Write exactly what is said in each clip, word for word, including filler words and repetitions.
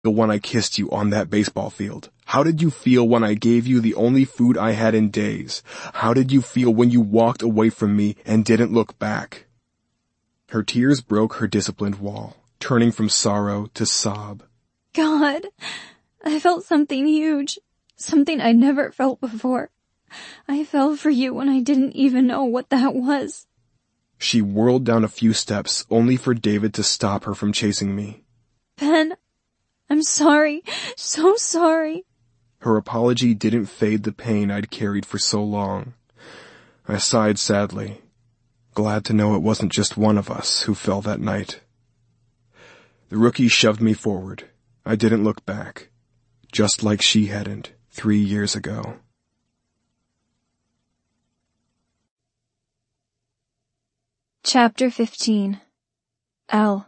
feel when I kissed you on that baseball field? How did you feel when I gave you the only food I had in days? How did you feel when you walked away from me and didn't look back? Her tears broke her disciplined wall, turning from sorrow to sob. God, I felt something huge, something I'd never felt before. I fell for you when I didn't even know what that was. She whirled down a few steps, only for David to stop her from chasing me. Ben, I'm sorry, so sorry. Her apology didn't fade the pain I'd carried for so long. I sighed sadly, glad to know it wasn't just one of us who fell that night. The rookie shoved me forward. I didn't look back, just like she hadn't three years ago. Chapter fifteen. L.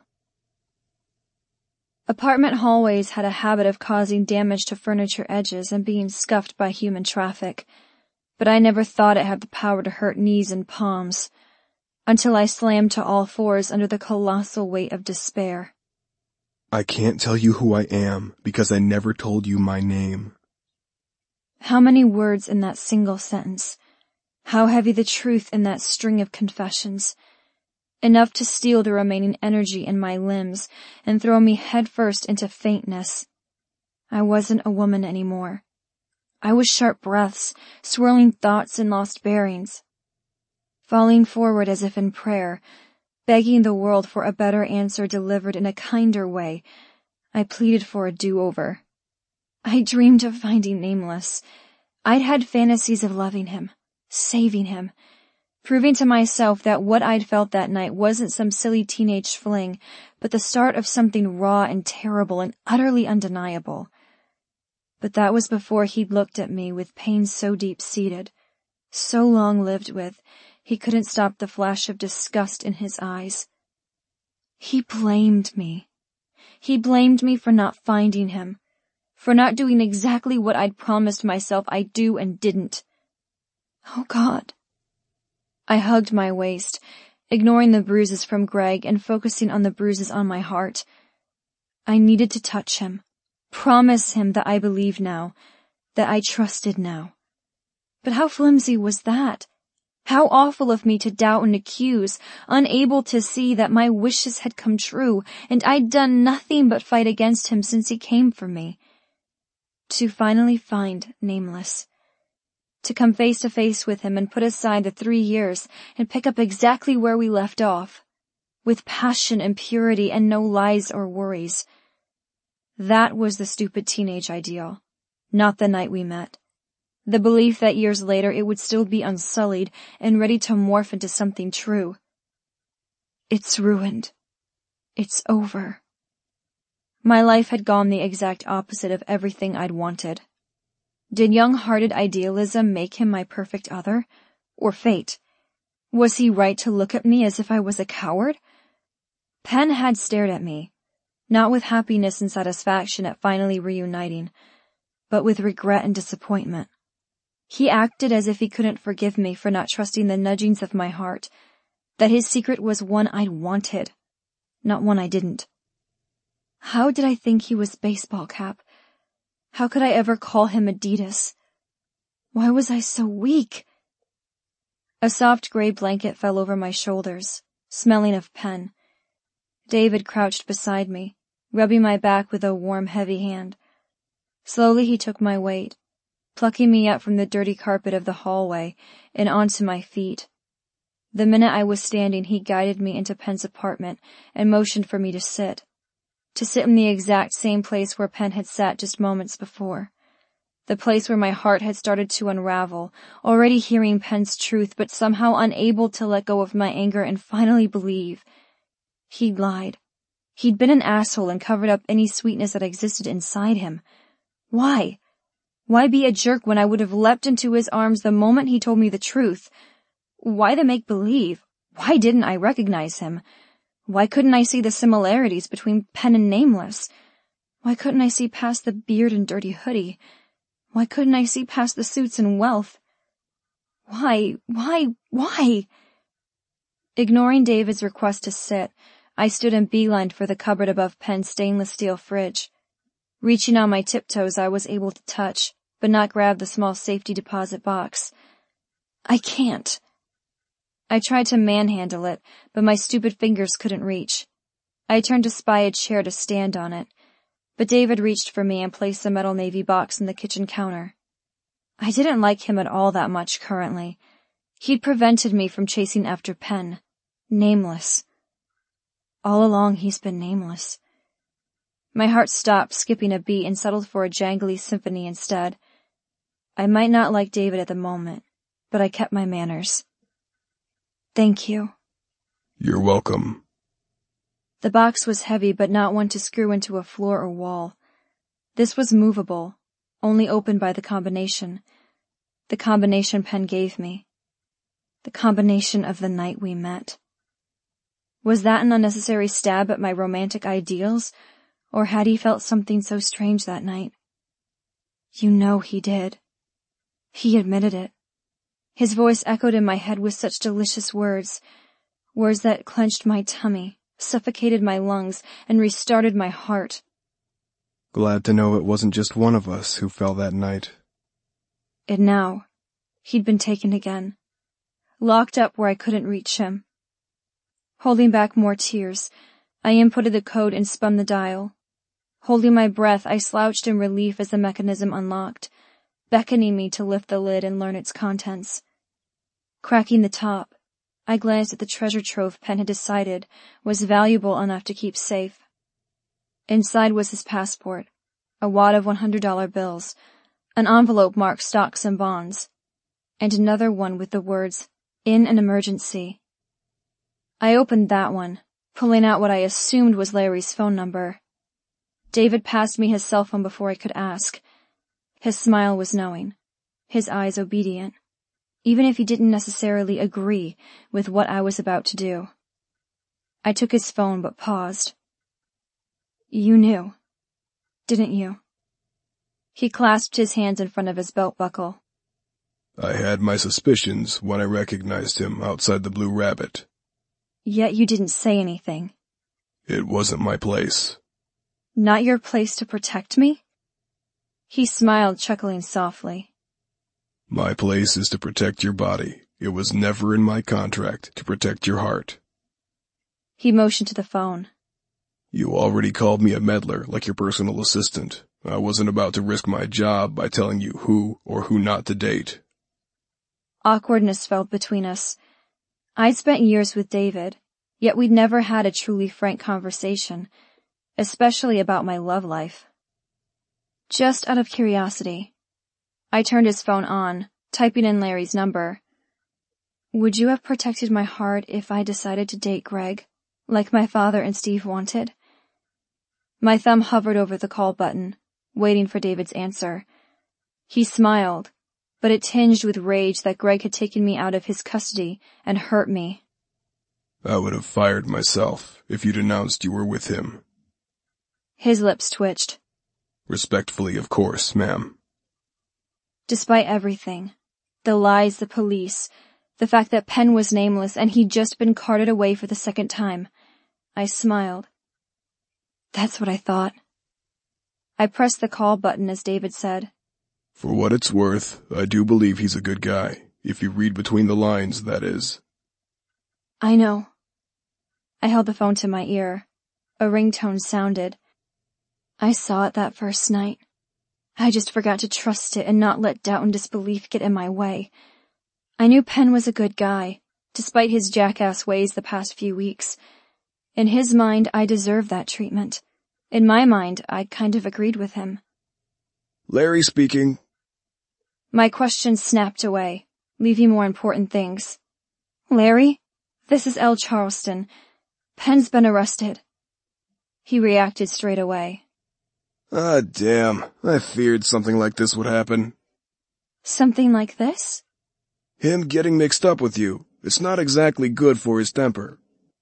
Apartment hallways had a habit of causing damage to furniture edges and being scuffed by human traffic, but I never thought it had the power to hurt knees and palms, until I slammed to all fours under the colossal weight of despair. I can't tell you who I am because I never told you my name. How many words in that single sentence? How heavy the truth in that string of confessions? Enough to steal the remaining energy in my limbs and throw me headfirst into faintness. I wasn't a woman anymore. I was sharp breaths, swirling thoughts and lost bearings. Falling forward as if in prayer, begging the world for a better answer delivered in a kinder way, I pleaded for a do-over. I dreamed of finding Nameless. I'd had fantasies of loving him, saving him, proving to myself that what I'd felt that night wasn't some silly teenage fling, but the start of something raw and terrible and utterly undeniable. But that was before he'd looked at me with pain so deep-seated, so long lived with, he couldn't stop the flash of disgust in his eyes. He blamed me. He blamed me for not finding him, for not doing exactly what I'd promised myself I'd do and didn't. Oh, God. I hugged my waist, ignoring the bruises from Greg and focusing on the bruises on my heart. I needed to touch him, promise him that I believed now, that I trusted now. But how flimsy was that? How awful of me to doubt and accuse, unable to see that my wishes had come true, and I'd done nothing but fight against him since he came for me. To finally find Nameless. To come face to face with him and put aside the three years and pick up exactly where we left off, with passion and purity and no lies or worries. That was the stupid teenage ideal, not the night we met. The belief that years later it would still be unsullied and ready to morph into something true. It's ruined. It's over. My life had gone the exact opposite of everything I'd wanted. Did young-hearted idealism make him my perfect other? Or fate? Was he right to look at me as if I was a coward? Penn had stared at me, not with happiness and satisfaction at finally reuniting, but with regret and disappointment. He acted as if he couldn't forgive me for not trusting the nudgings of my heart, that his secret was one I'd wanted, not one I didn't. How did I think he was baseball cap? How could I ever call him Adidas? Why was I so weak? A soft gray blanket fell over my shoulders, smelling of Penn. David crouched beside me, rubbing my back with a warm, heavy hand. Slowly he took my weight, plucking me up from the dirty carpet of the hallway and onto my feet. The minute I was standing, he guided me into Penn's apartment and motioned for me to sit. To sit in the exact same place where Penn had sat just moments before. The place where my heart had started to unravel, already hearing Penn's truth but somehow unable to let go of my anger and finally believe. He'd lied. He'd been an asshole and covered up any sweetness that existed inside him. Why? Why be a jerk when I would have leapt into his arms the moment he told me the truth? Why the make-believe? Why didn't I recognize him? Why couldn't I see the similarities between Penn and Nameless? Why couldn't I see past the beard and dirty hoodie? Why couldn't I see past the suits and wealth? Why, why, why? Ignoring David's request to sit, I stood and beelined for the cupboard above Penn's stainless steel fridge. Reaching on my tiptoes, I was able to touch, but not grab the small safety deposit box. I can't. I tried to manhandle it, but my stupid fingers couldn't reach. I turned to spy a chair to stand on it, but David reached for me and placed the metal navy box on the kitchen counter. I didn't like him at all that much currently. He'd prevented me from chasing after Penn. Nameless. All along he's been nameless. My heart stopped skipping a beat and settled for a jangly symphony instead. I might not like David at the moment, but I kept my manners. Thank you. You're welcome. The box was heavy, but not one to screw into a floor or wall. This was movable, only opened by the combination. The combination Penn gave me. The combination of the night we met. Was that an unnecessary stab at my romantic ideals, or had he felt something so strange that night? You know he did. He admitted it. His voice echoed in my head with such delicious words, words that clenched my tummy, suffocated my lungs, and restarted my heart. Glad to know it wasn't just one of us who fell that night. And now, he'd been taken again, locked up where I couldn't reach him. Holding back more tears, I inputted the code and spun the dial. Holding my breath, I slouched in relief as the mechanism unlocked, beckoning me to lift the lid and learn its contents. Cracking the top, I glanced at the treasure trove Penn had decided was valuable enough to keep safe. Inside was his passport, a wad of one hundred dollar bills, an envelope marked stocks and bonds, and another one with the words, "In an emergency." I opened that one, pulling out what I assumed was Larry's phone number. David passed me his cell phone before I could ask. His smile was knowing, his eyes obedient, even if he didn't necessarily agree with what I was about to do. I took his phone but paused. You knew, didn't you? He clasped his hands in front of his belt buckle. I had my suspicions when I recognized him outside the Blue Rabbit. Yet you didn't say anything. It wasn't my place. Not your place to protect me? He smiled, chuckling softly. My place is to protect your body. It was never in my contract to protect your heart. He motioned to the phone. You already called me a meddler, like your personal assistant. I wasn't about to risk my job by telling you who or who not to date. Awkwardness fell between us. I'd spent years with David, yet we'd never had a truly frank conversation, especially about my love life. Just out of curiosity, I turned his phone on, typing in Larry's number. Would you have protected my heart if I decided to date Greg, like my father and Steve wanted? My thumb hovered over the call button, waiting for David's answer. He smiled, but it tinged with rage that Greg had taken me out of his custody and hurt me. I would have fired myself if you'd announced you were with him. His lips twitched. Respectfully, of course, ma'am. Despite everything, the lies, the police, the fact that Penn was nameless and he'd just been carted away for the second time, I smiled. That's what I thought. I pressed the call button as David said. For what it's worth, I do believe he's a good guy, if you read between the lines, that is. I know. I held the phone to my ear. A ringtone sounded. I saw it that first night. I just forgot to trust it and not let doubt and disbelief get in my way. I knew Penn was a good guy, despite his jackass ways the past few weeks. In his mind, I deserved that treatment. In my mind, I kind of agreed with him. Larry speaking. My question snapped away, leaving more important things. Larry? This is Elle Charleston. Penn's been arrested. He reacted straight away. Ah, damn. I feared something like this would happen. Something like this? Him getting mixed up with you. It's not exactly good for his temper.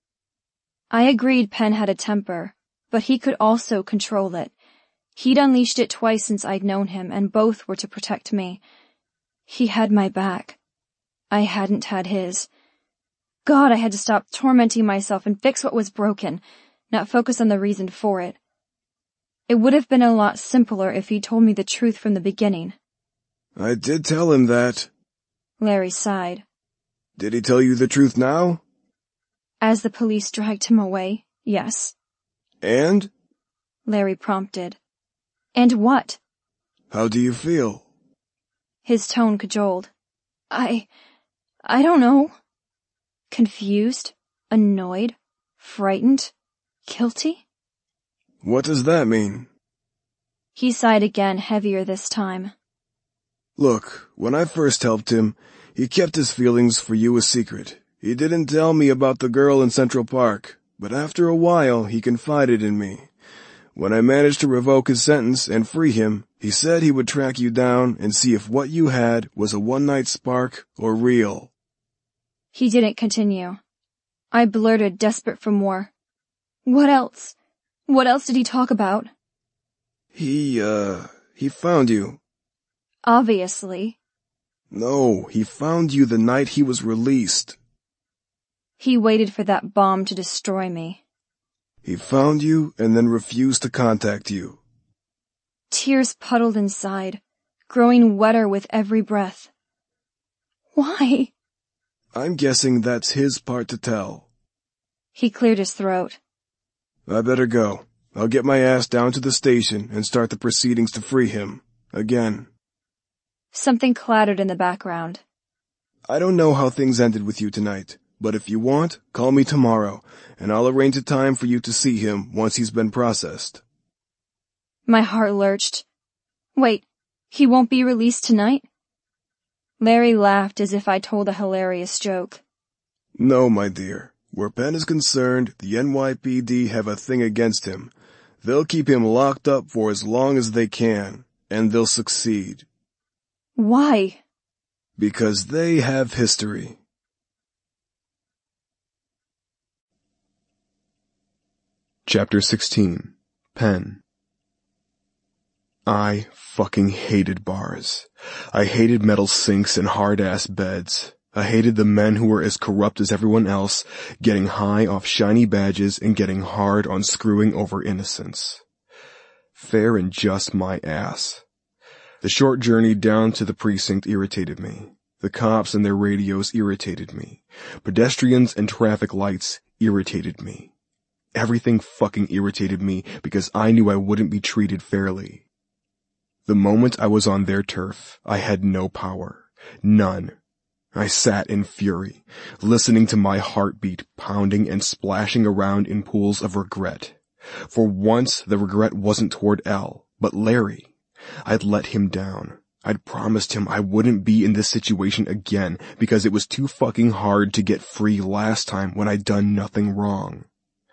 I agreed Penn had a temper, but he could also control it. He'd unleashed it twice since I'd known him, and both were to protect me. He had my back. I hadn't had his. God, I had to stop tormenting myself and fix what was broken, not focus on the reason for it. It would have been a lot simpler if he told me the truth from the beginning. I did tell him that. Larry sighed. Did he tell you the truth now? As the police dragged him away, yes. And? Larry prompted. And what? How do you feel? His tone cajoled. I... I don't know. Confused, annoyed, frightened, guilty? What does that mean? He sighed again, heavier this time. Look, when I first helped him, he kept his feelings for you a secret. He didn't tell me about the girl in Central Park, but after a while he confided in me. When I managed to revoke his sentence and free him, he said he would track you down and see if what you had was a one-night spark or real. He didn't continue. I blurted, desperate for more. What else? What else did he talk about? He, uh, he found you. Obviously. No, he found you the night he was released. He waited for that bomb to destroy me. He found you and then refused to contact you. Tears puddled inside, growing wetter with every breath. Why? I'm guessing that's his part to tell. He cleared his throat. I better go. I'll get my ass down to the station and start the proceedings to free him. Again. Something clattered in the background. I don't know how things ended with you tonight, but if you want, call me tomorrow, and I'll arrange a time for you to see him once he's been processed. My heart lurched. Wait, he won't be released tonight? Larry laughed as if I told a hilarious joke. No, my dear. Where Penn is concerned, the N Y P D have a thing against him. They'll keep him locked up for as long as they can, and they'll succeed. Why? Because they have history. Chapter sixteen. Penn. I fucking hated bars. I hated metal sinks and hard-ass beds. I hated the men who were as corrupt as everyone else, getting high off shiny badges and getting hard on screwing over innocents. Fair and just my ass. The short journey down to the precinct irritated me. The cops and their radios irritated me. Pedestrians and traffic lights irritated me. Everything fucking irritated me because I knew I wouldn't be treated fairly. The moment I was on their turf, I had no power. None. I sat in fury, listening to my heartbeat pounding and splashing around in pools of regret. For once, the regret wasn't toward Elle, but Larry. I'd let him down. I'd promised him I wouldn't be in this situation again because it was too fucking hard to get free last time when I'd done nothing wrong.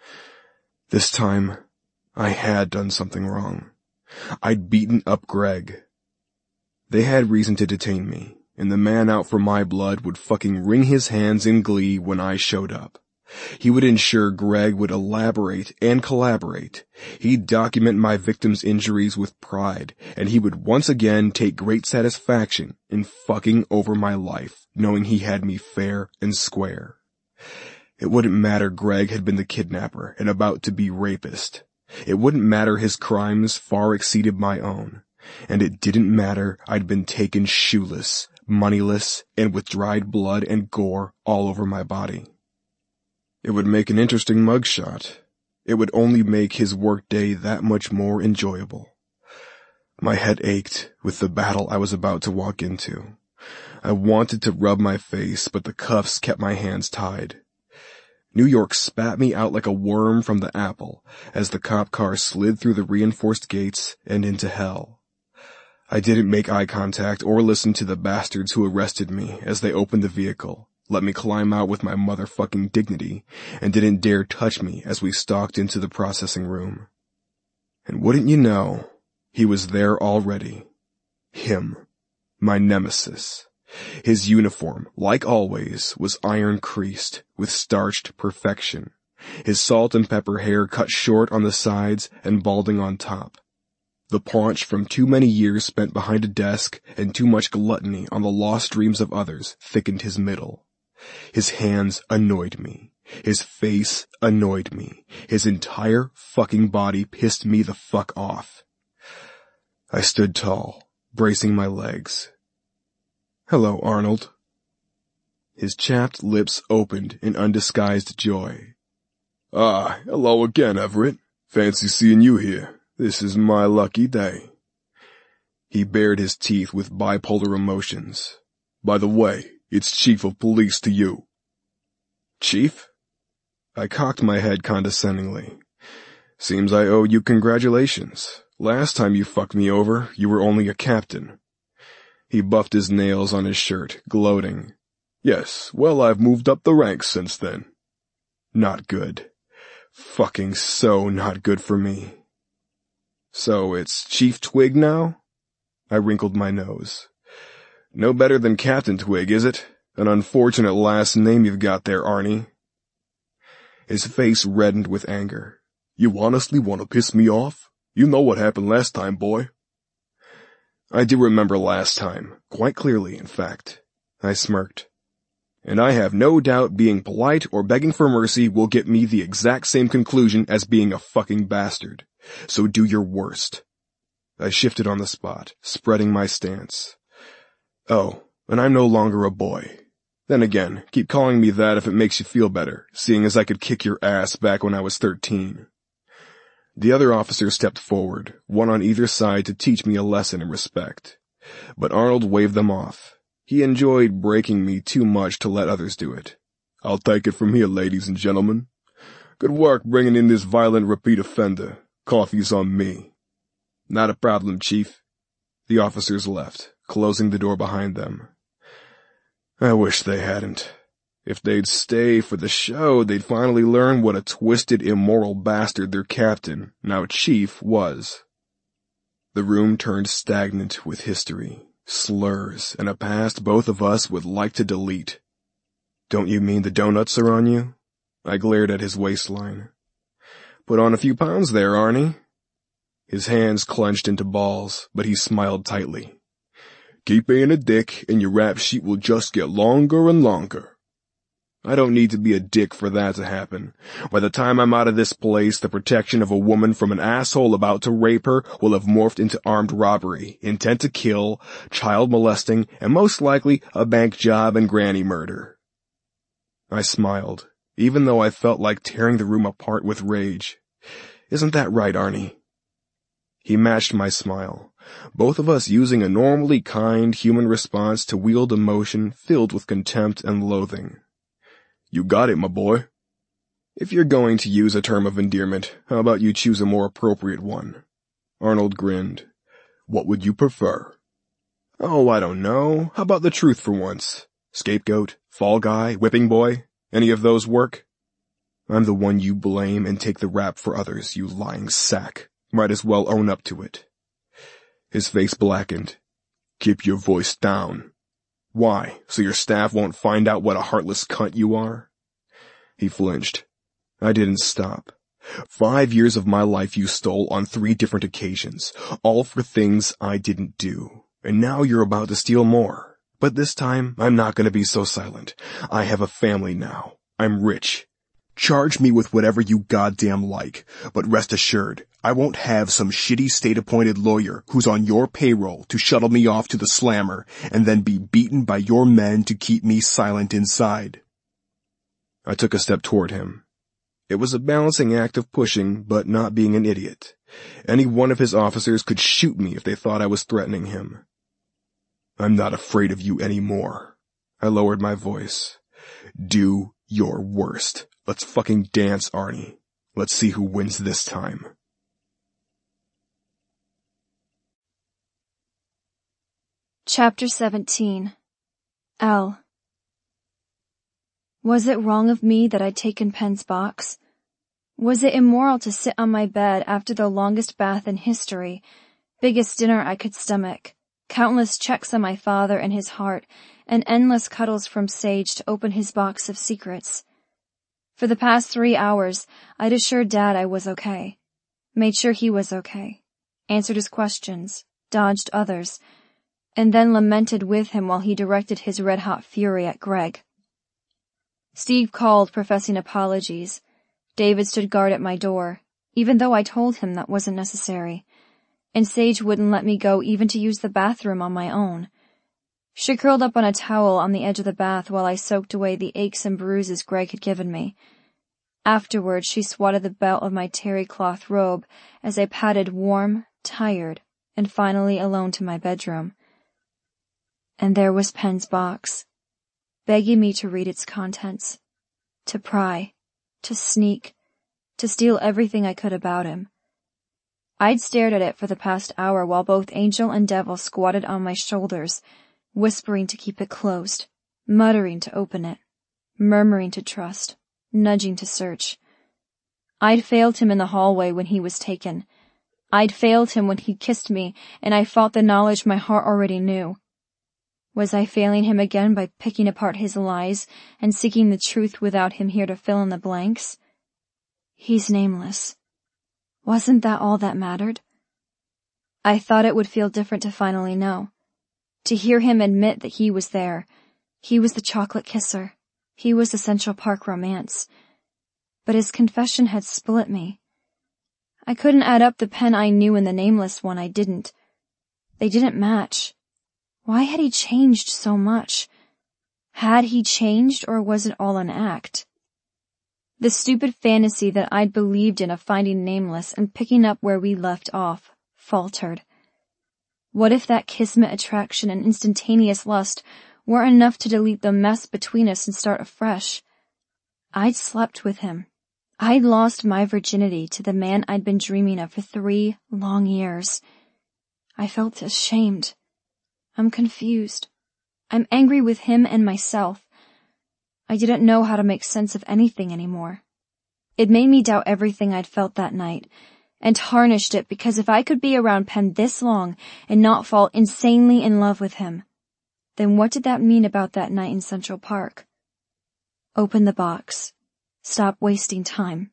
This time, I had done something wrong. I'd beaten up Greg. They had reason to detain me. And the man out for my blood would fucking wring his hands in glee when I showed up. He would ensure Greg would elaborate and collaborate. He'd document my victim's injuries with pride, and he would once again take great satisfaction in fucking over my life, knowing he had me fair and square. It wouldn't matter Greg had been the kidnapper and about to be rapist. It wouldn't matter his crimes far exceeded my own. And it didn't matter I'd been taken shoeless, moneyless, and with dried blood and gore all over my body. It would make an interesting mugshot. It would only make his workday that much more enjoyable. My head ached with the battle I was about to walk into. I wanted to rub my face, but the cuffs kept my hands tied. New York spat me out like a worm from the apple as the cop car slid through the reinforced gates and into hell. I didn't make eye contact or listen to the bastards who arrested me as they opened the vehicle, let me climb out with my motherfucking dignity, and didn't dare touch me as we stalked into the processing room. And wouldn't you know, he was there already. Him. My nemesis. His uniform, like always, was iron-creased with starched perfection. His salt and pepper hair cut short on the sides and balding on top. The paunch from too many years spent behind a desk and too much gluttony on the lost dreams of others thickened his middle. His hands annoyed me. His face annoyed me. His entire fucking body pissed me the fuck off. I stood tall, bracing my legs. "Hello, Arnold." His chapped lips opened in undisguised joy. "Ah, hello again, Everett. Fancy seeing you here. This is my lucky day." He bared his teeth with bipolar emotions. "By the way, it's Chief of Police to you." "Chief?" I cocked my head condescendingly. "Seems I owe you congratulations. Last time you fucked me over, you were only a captain." He buffed his nails on his shirt, gloating. "Yes, well, I've moved up the ranks since then." Not good. Fucking so not good for me. "So it's Chief Twig now?" I wrinkled my nose. "No better than Captain Twig, is it? An unfortunate last name you've got there, Arnie." His face reddened with anger. "You honestly want to piss me off? You know what happened last time, boy." I do remember last time, quite clearly, in fact. I smirked. "And I have no doubt being polite or begging for mercy will get me the exact same conclusion as being a fucking bastard. So do your worst." I shifted on the spot, spreading my stance. "Oh, and I'm no longer a boy. Then again, keep calling me that if it makes you feel better, seeing as I could kick your ass back when I was thirteen. The other officers stepped forward, one on either side to teach me a lesson in respect. But Arnold waved them off. He enjoyed breaking me too much to let others do it. "I'll take it from here, ladies and gentlemen. Good work bringing in this violent repeat offender. Coffee's on me." "Not a problem, Chief." The officers left, closing the door behind them. I wish they hadn't. If they'd stay for the show, they'd finally learn what a twisted, immoral bastard their captain, now Chief, was. The room turned stagnant with history, slurs, and a past both of us would like to delete. "Don't you mean the donuts are on you?" I glared at his waistline. "Put on a few pounds there, Arnie." His hands clenched into balls, but he smiled tightly. "Keep being a dick, and your rap sheet will just get longer and longer." I don't need to be a dick for that to happen. By the time I'm out of this place, the protection of a woman from an asshole about to rape her will have morphed into armed robbery, intent to kill, child molesting, and most likely a bank job and granny murder. I smiled, even though I felt like tearing the room apart with rage. "Isn't that right, Arnie?" He matched my smile, both of us using a normally kind human response to wield emotion filled with contempt and loathing. "You got it, my boy." "If you're going to use a term of endearment, how about you choose a more appropriate one?" Arnold grinned. "What would you prefer?" "Oh, I don't know. How about the truth for once? Scapegoat, fall guy, whipping boy? Any of those work?" "I'm the one you blame and take the rap for others, you lying sack. Might as well own up to it." His face blackened. "Keep your voice down." "Why, so your staff won't find out what a heartless cunt you are?" He flinched. I didn't stop. Five years of my life you stole on three different occasions, all for things I didn't do. And now you're about to steal more. But this time, I'm not going to be so silent. I have a family now. I'm rich. Charge me with whatever you goddamn like, but rest assured, I won't have some shitty state-appointed lawyer who's on your payroll to shuttle me off to the slammer and then be beaten by your men to keep me silent inside. I took a step toward him. It was a balancing act of pushing, but not being an idiot. Any one of his officers could shoot me if they thought I was threatening him. "I'm not afraid of you anymore." I lowered my voice. "Do your worst. Let's fucking dance, Arnie. Let's see who wins this time." Chapter seventeen. L. Was it wrong of me that I'd taken Penn's box? Was it immoral to sit on my bed after the longest bath in history, biggest dinner I could stomach, countless checks on my father and his heart, and endless cuddles from Sage to open his box of secrets? For the past three hours, I'd assured Dad I was okay, made sure he was okay, answered his questions, dodged others, and then lamented with him while he directed his red-hot fury at Greg. Steve called, professing apologies. David stood guard at my door, even though I told him that wasn't necessary. And Sage wouldn't let me go even to use the bathroom on my own. She curled up on a towel on the edge of the bath while I soaked away the aches and bruises Greg had given me. Afterwards, she swatted the belt of my terry cloth robe as I padded warm, tired, and finally alone to my bedroom. And there was Penn's box, begging me to read its contents, to pry, to sneak, to steal everything I could about him. I'd stared at it for the past hour while both angel and devil squatted on my shoulders, whispering to keep it closed, muttering to open it, murmuring to trust, nudging to search. I'd failed him in the hallway when he was taken. I'd failed him when he kissed me, and I fought the knowledge my heart already knew. Was I failing him again by picking apart his lies and seeking the truth without him here to fill in the blanks? He's nameless. Wasn't that all that mattered? I thought it would feel different to finally know. To hear him admit that he was there. He was the chocolate kisser. He was the Central Park romance. But his confession had split me. I couldn't add up the Penn I knew and the nameless one I didn't. They didn't match. Why had he changed so much? Had he changed, or was it all an act? The stupid fantasy that I'd believed in of finding Nameless and picking up where we left off faltered. What if that kismet attraction and instantaneous lust weren't enough to delete the mess between us and start afresh? I'd slept with him. I'd lost my virginity to the man I'd been dreaming of for three long years. I felt ashamed. I'm confused. I'm angry with him and myself. I didn't know how to make sense of anything anymore. It made me doubt everything I'd felt that night, and tarnished it because if I could be around Penn this long and not fall insanely in love with him, then what did that mean about that night in Central Park? Open the box. Stop wasting time.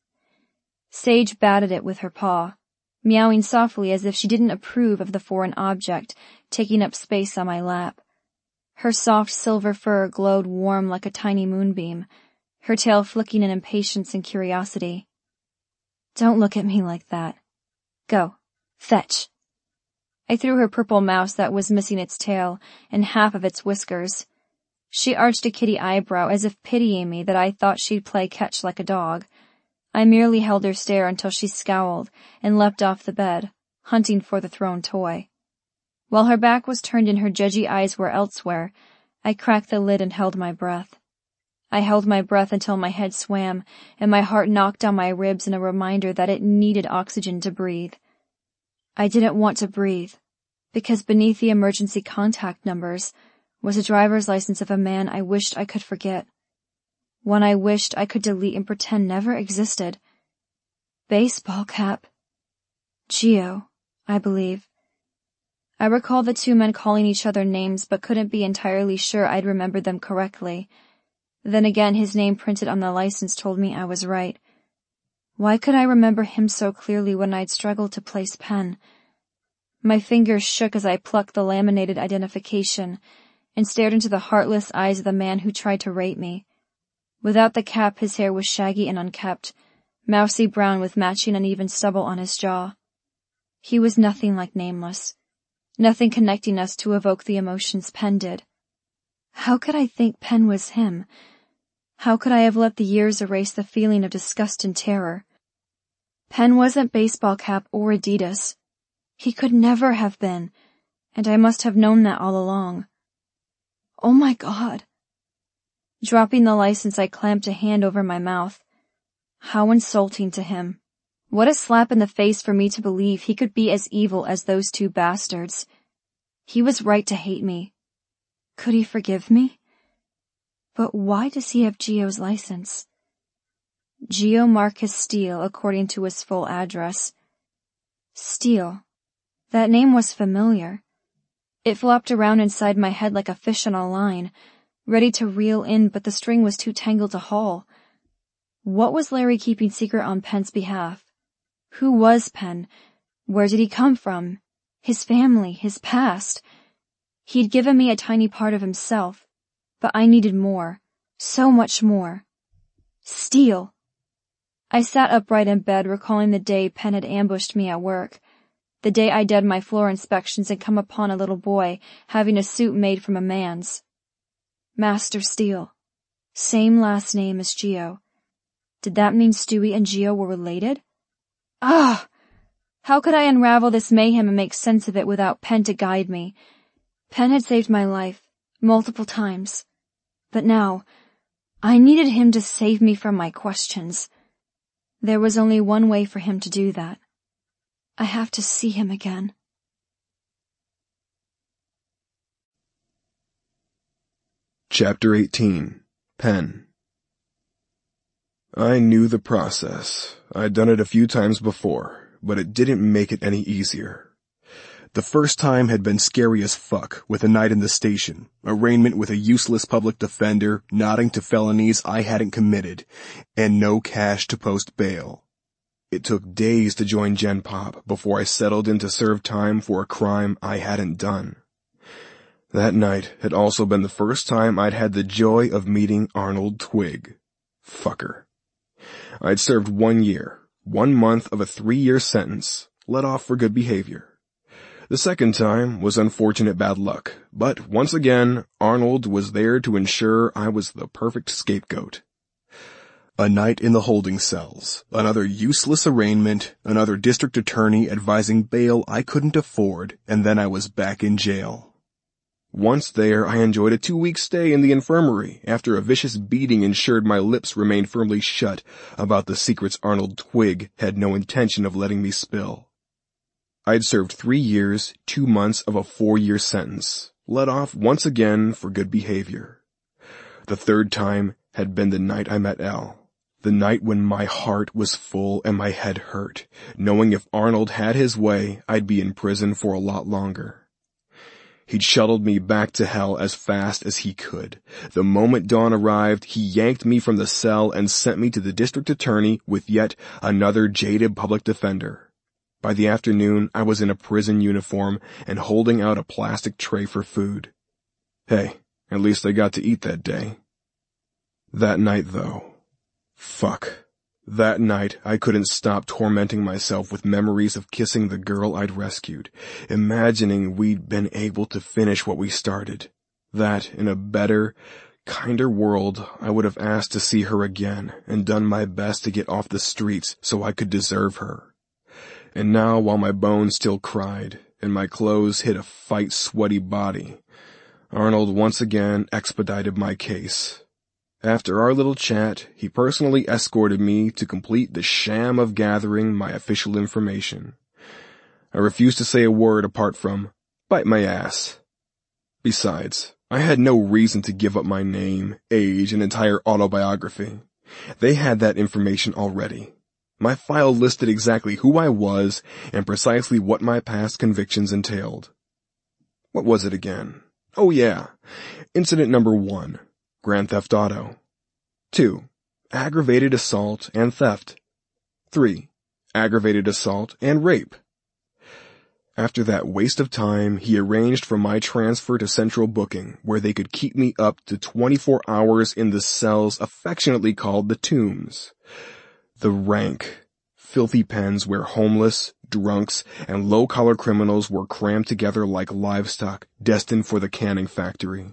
Sage batted it with her paw, meowing softly as if she didn't approve of the foreign object taking up space on my lap. Her soft silver fur glowed warm like a tiny moonbeam, her tail flicking in impatience and curiosity. Don't look at me like that. Go. Fetch. I threw her purple mouse that was missing its tail and half of its whiskers. She arched a kitty eyebrow as if pitying me that I thought she'd play catch like a dog. I merely held her stare until she scowled and leapt off the bed, hunting for the thrown toy. While her back was turned and her judgy eyes were elsewhere, I cracked the lid and held my breath. I held my breath until my head swam and my heart knocked on my ribs in a reminder that it needed oxygen to breathe. I didn't want to breathe, because beneath the emergency contact numbers was a driver's license of a man I wished I could forget. One I wished I could delete and pretend never existed. Baseball cap. Geo, I believe. I recall the two men calling each other names but couldn't be entirely sure I'd remembered them correctly. Then again his name printed on the license told me I was right. Why could I remember him so clearly when I'd struggled to place Penn? My fingers shook as I plucked the laminated identification and stared into the heartless eyes of the man who tried to rape me. Without the cap, his hair was shaggy and unkempt, mousy brown with matching uneven stubble on his jaw. He was nothing like Nameless, nothing connecting us to evoke the emotions Penn did. How could I think Penn was him? How could I have let the years erase the feeling of disgust and terror? Penn wasn't Baseball Cap or Adidas. He could never have been, and I must have known that all along. Oh my God. Dropping the license, I clamped a hand over my mouth. How insulting to him. What a slap in the face for me to believe he could be as evil as those two bastards. He was right to hate me. Could he forgive me? But why does he have Geo's license? Geo Marcus Steele, according to his full address. Steele. That name was familiar. It flopped around inside my head like a fish on a line, ready to reel in, but the string was too tangled to haul. What was Larry keeping secret on Penn's behalf? Who was Penn? Where did he come from? His family, his past. He'd given me a tiny part of himself, but I needed more. So much more. Steele. I sat upright in bed, recalling the day Penn had ambushed me at work. The day I did my floor inspections and come upon a little boy having a suit made from a man's. Master Steele. Same last name as Geo. Did that mean Stewie and Geo were related? Ah! How could I unravel this mayhem and make sense of it without Penn to guide me? Penn had saved my life, multiple times. But now, I needed him to save me from my questions. There was only one way for him to do that. I have to see him again. Chapter eighteen. Penn. I knew the process. I'd done it a few times before, but it didn't make it any easier. The first time had been scary as fuck, with a night in the station, arraignment with a useless public defender, nodding to felonies I hadn't committed, and no cash to post bail. It took days to join Gen Pop before I settled in to serve time for a crime I hadn't done. That night had also been the first time I'd had the joy of meeting Arnold Twig. Fucker. I'd served one year, one month of a three-year sentence, let off for good behavior. The second time was unfortunate bad luck, but once again, Arnold was there to ensure I was the perfect scapegoat. A night in the holding cells, another useless arraignment, another district attorney advising bail I couldn't afford, and then I was back in jail. Once there, I enjoyed a two-week stay in the infirmary after a vicious beating ensured my lips remained firmly shut about the secrets Arnold Twig had no intention of letting me spill. I'd served three years, two months of a four-year sentence, let off once again for good behavior. The third time had been the night I met Elle, the night when my heart was full and my head hurt, knowing if Arnold had his way, I'd be in prison for a lot longer. He'd shuttled me back to hell as fast as he could. The moment dawn arrived, he yanked me from the cell and sent me to the district attorney with yet another jaded public defender. By the afternoon, I was in a prison uniform and holding out a plastic tray for food. Hey, at least I got to eat that day. That night, though. Fuck. That night, I couldn't stop tormenting myself with memories of kissing the girl I'd rescued, imagining we'd been able to finish what we started. That, in a better, kinder world, I would have asked to see her again and done my best to get off the streets so I could deserve her. And now, while my bones still cried and my clothes hid a fight-sweaty body, Arnold once again expedited my case. After our little chat, he personally escorted me to complete the sham of gathering my official information. I refused to say a word apart from, bite my ass. Besides, I had no reason to give up my name, age, and entire autobiography. They had that information already. My file listed exactly who I was and precisely what my past convictions entailed. What was it again? Oh yeah, incident number one. Grand theft auto. Two. Aggravated assault and theft. Three. Aggravated assault and rape. After that waste of time, he arranged for my transfer to central booking, where they could keep me up to twenty-four hours in the cells affectionately called the tombs. The rank, filthy pens where homeless, drunks, and low-collar criminals were crammed together like livestock destined for the canning factory.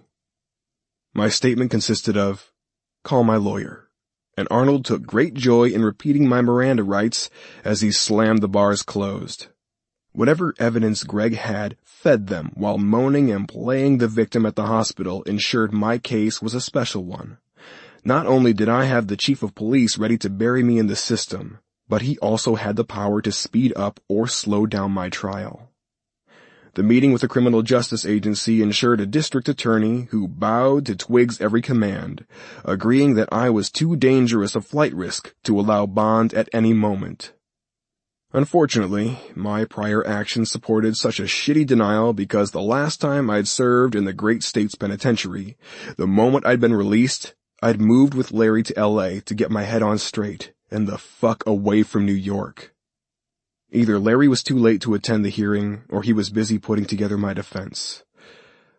My statement consisted of, call my lawyer, and Arnold took great joy in repeating my Miranda rights as he slammed the bars closed. Whatever evidence Greg had fed them while moaning and playing the victim at the hospital ensured my case was a special one. Not only did I have the chief of police ready to bury me in the system, but he also had the power to speed up or slow down my trial. The meeting with the criminal justice agency ensured a district attorney who bowed to Twig's every command, agreeing that I was too dangerous a flight risk to allow bond at any moment. Unfortunately, my prior actions supported such a shitty denial because the last time I'd served in the Great States Penitentiary, the moment I'd been released, I'd moved with Larry to L A to get my head on straight and the fuck away from New York. Either Larry was too late to attend the hearing, or he was busy putting together my defense.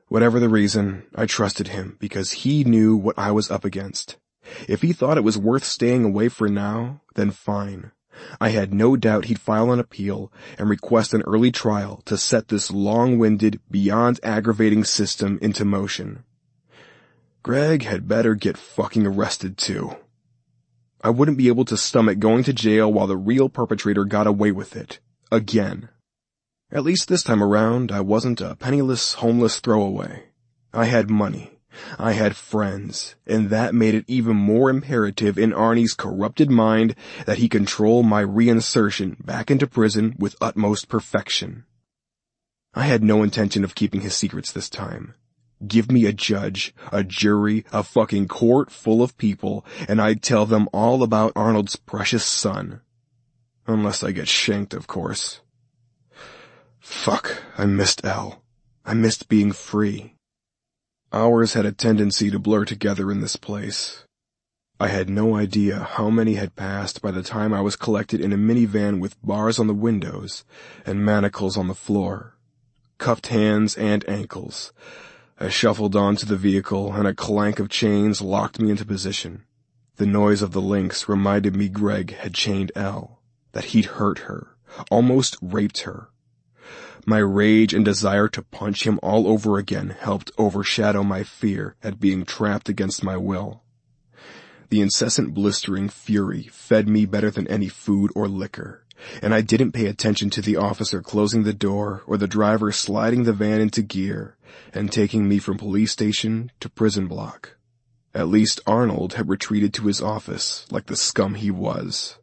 Whatever the reason, I trusted him because he knew what I was up against. If he thought it was worth staying away for now, then fine. I had no doubt he'd file an appeal and request an early trial to set this long-winded, beyond aggravating system into motion. Greg had better get fucking arrested too. I wouldn't be able to stomach going to jail while the real perpetrator got away with it. Again. At least this time around, I wasn't a penniless, homeless throwaway. I had money. I had friends, and that made it even more imperative in Arnie's corrupted mind that he control my reinsertion back into prison with utmost perfection. I had no intention of keeping his secrets this time. Give me a judge, a jury, a fucking court full of people, and I'd tell them all about Arnold's precious son. Unless I get shanked, of course. Fuck, I missed Elle. I missed being free. Hours had a tendency to blur together in this place. I had no idea how many had passed by the time I was collected in a minivan with bars on the windows and manacles on the floor. Cuffed hands and ankles. I shuffled onto the vehicle and a clank of chains locked me into position. The noise of the links reminded me Greg had chained Elle, that he'd hurt her, almost raped her. My rage and desire to punch him all over again helped overshadow my fear at being trapped against my will. The incessant blistering fury fed me better than any food or liquor, and I didn't pay attention to the officer closing the door or the driver sliding the van into gear and taking me from police station to prison block. At least Arnold had retreated to his office like the scum he was.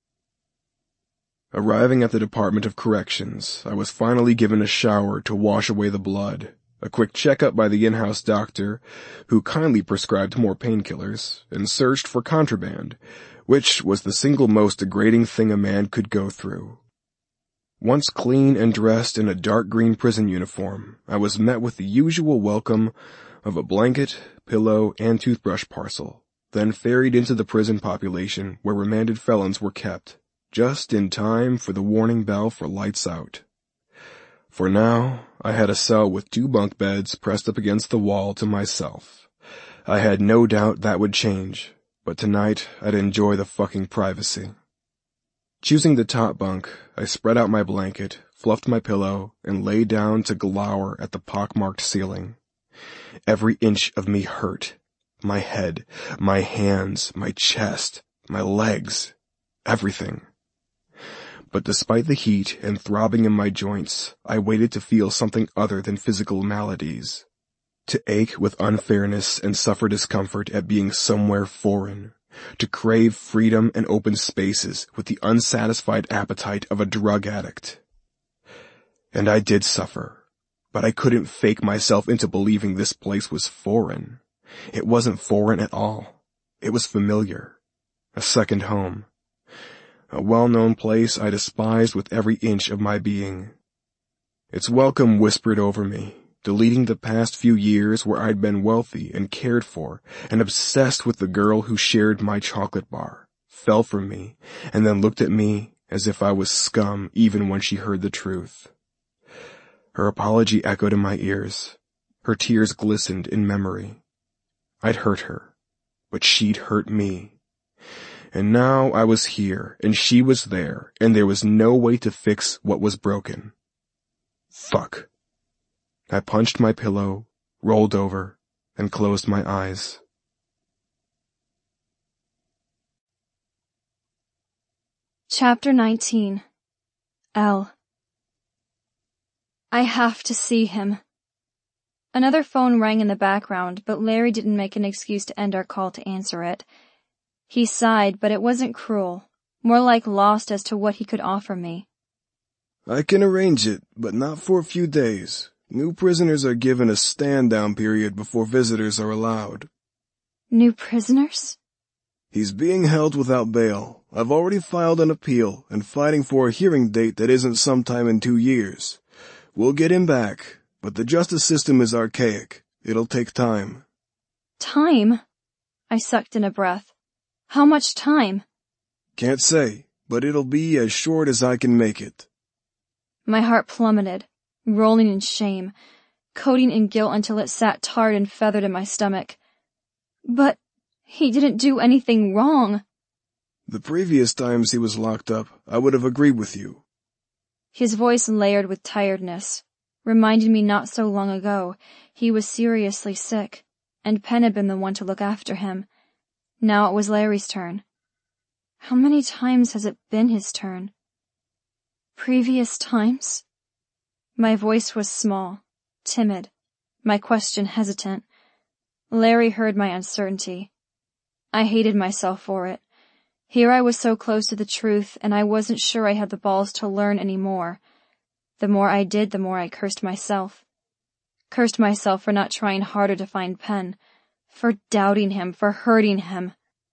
Arriving at the Department of Corrections, I was finally given a shower to wash away the blood, a quick checkup by the in-house doctor, who kindly prescribed more painkillers, and searched for contraband, which was the single most degrading thing a man could go through. Once clean and dressed in a dark green prison uniform, I was met with the usual welcome of a blanket, pillow, and toothbrush parcel, then ferried into the prison population where remanded felons were kept. Just in time for the warning bell for lights out. For now, I had a cell with two bunk beds pressed up against the wall to myself. I had no doubt that would change, but tonight I'd enjoy the fucking privacy. Choosing the top bunk, I spread out my blanket, fluffed my pillow, and lay down to glower at the pockmarked ceiling. Every inch of me hurt. My head, my hands, my chest, my legs, everything. But despite the heat and throbbing in my joints, I waited to feel something other than physical maladies. To ache with unfairness and suffer discomfort at being somewhere foreign. To crave freedom and open spaces with the unsatisfied appetite of a drug addict. And I did suffer, but I couldn't fake myself into believing this place was foreign. It wasn't foreign at all. It was familiar. A second home. A well-known place I despised with every inch of my being. Its welcome whispered over me, deleting the past few years where I'd been wealthy and cared for and obsessed with the girl who shared my chocolate bar, fell for me, and then looked at me as if I was scum even when she heard the truth. Her apology echoed in my ears. Her tears glistened in memory. I'd hurt her, but she'd hurt me. And now I was here, and she was there, and there was no way to fix what was broken. Fuck. I punched my pillow, rolled over, and closed my eyes. Chapter nineteen. Elle. I have to see him. Another phone rang in the background, but Larry didn't make an excuse to end our call to answer it. He sighed, but it wasn't cruel, more like lost as to what he could offer me. I can arrange it, but not for a few days. New prisoners are given a stand-down period before visitors are allowed. New prisoners? He's being held without bail. I've already filed an appeal and fighting for a hearing date that isn't sometime in two years. We'll get him back, but the justice system is archaic. It'll take time. Time? I sucked in a breath. How much time? Can't say, but it'll be as short as I can make it. My heart plummeted, rolling in shame. coating in guilt until it sat tarred and feathered in my stomach. But he didn't do anything wrong. The previous times he was locked up, I would have agreed with you. His voice layered with tiredness, reminded me not so long ago he was seriously sick, and Penn had been the one to look after him. Now it was Larry's turn. How many times has it been his turn? Previous times? My voice was small, timid, my question hesitant. Larry heard my uncertainty. I hated myself for it. Here I was so close to the truth, and I wasn't sure I had the balls to learn any more. The more I did, the more I cursed myself. Cursed myself for not trying harder to find Penn, for doubting him, for hurting him.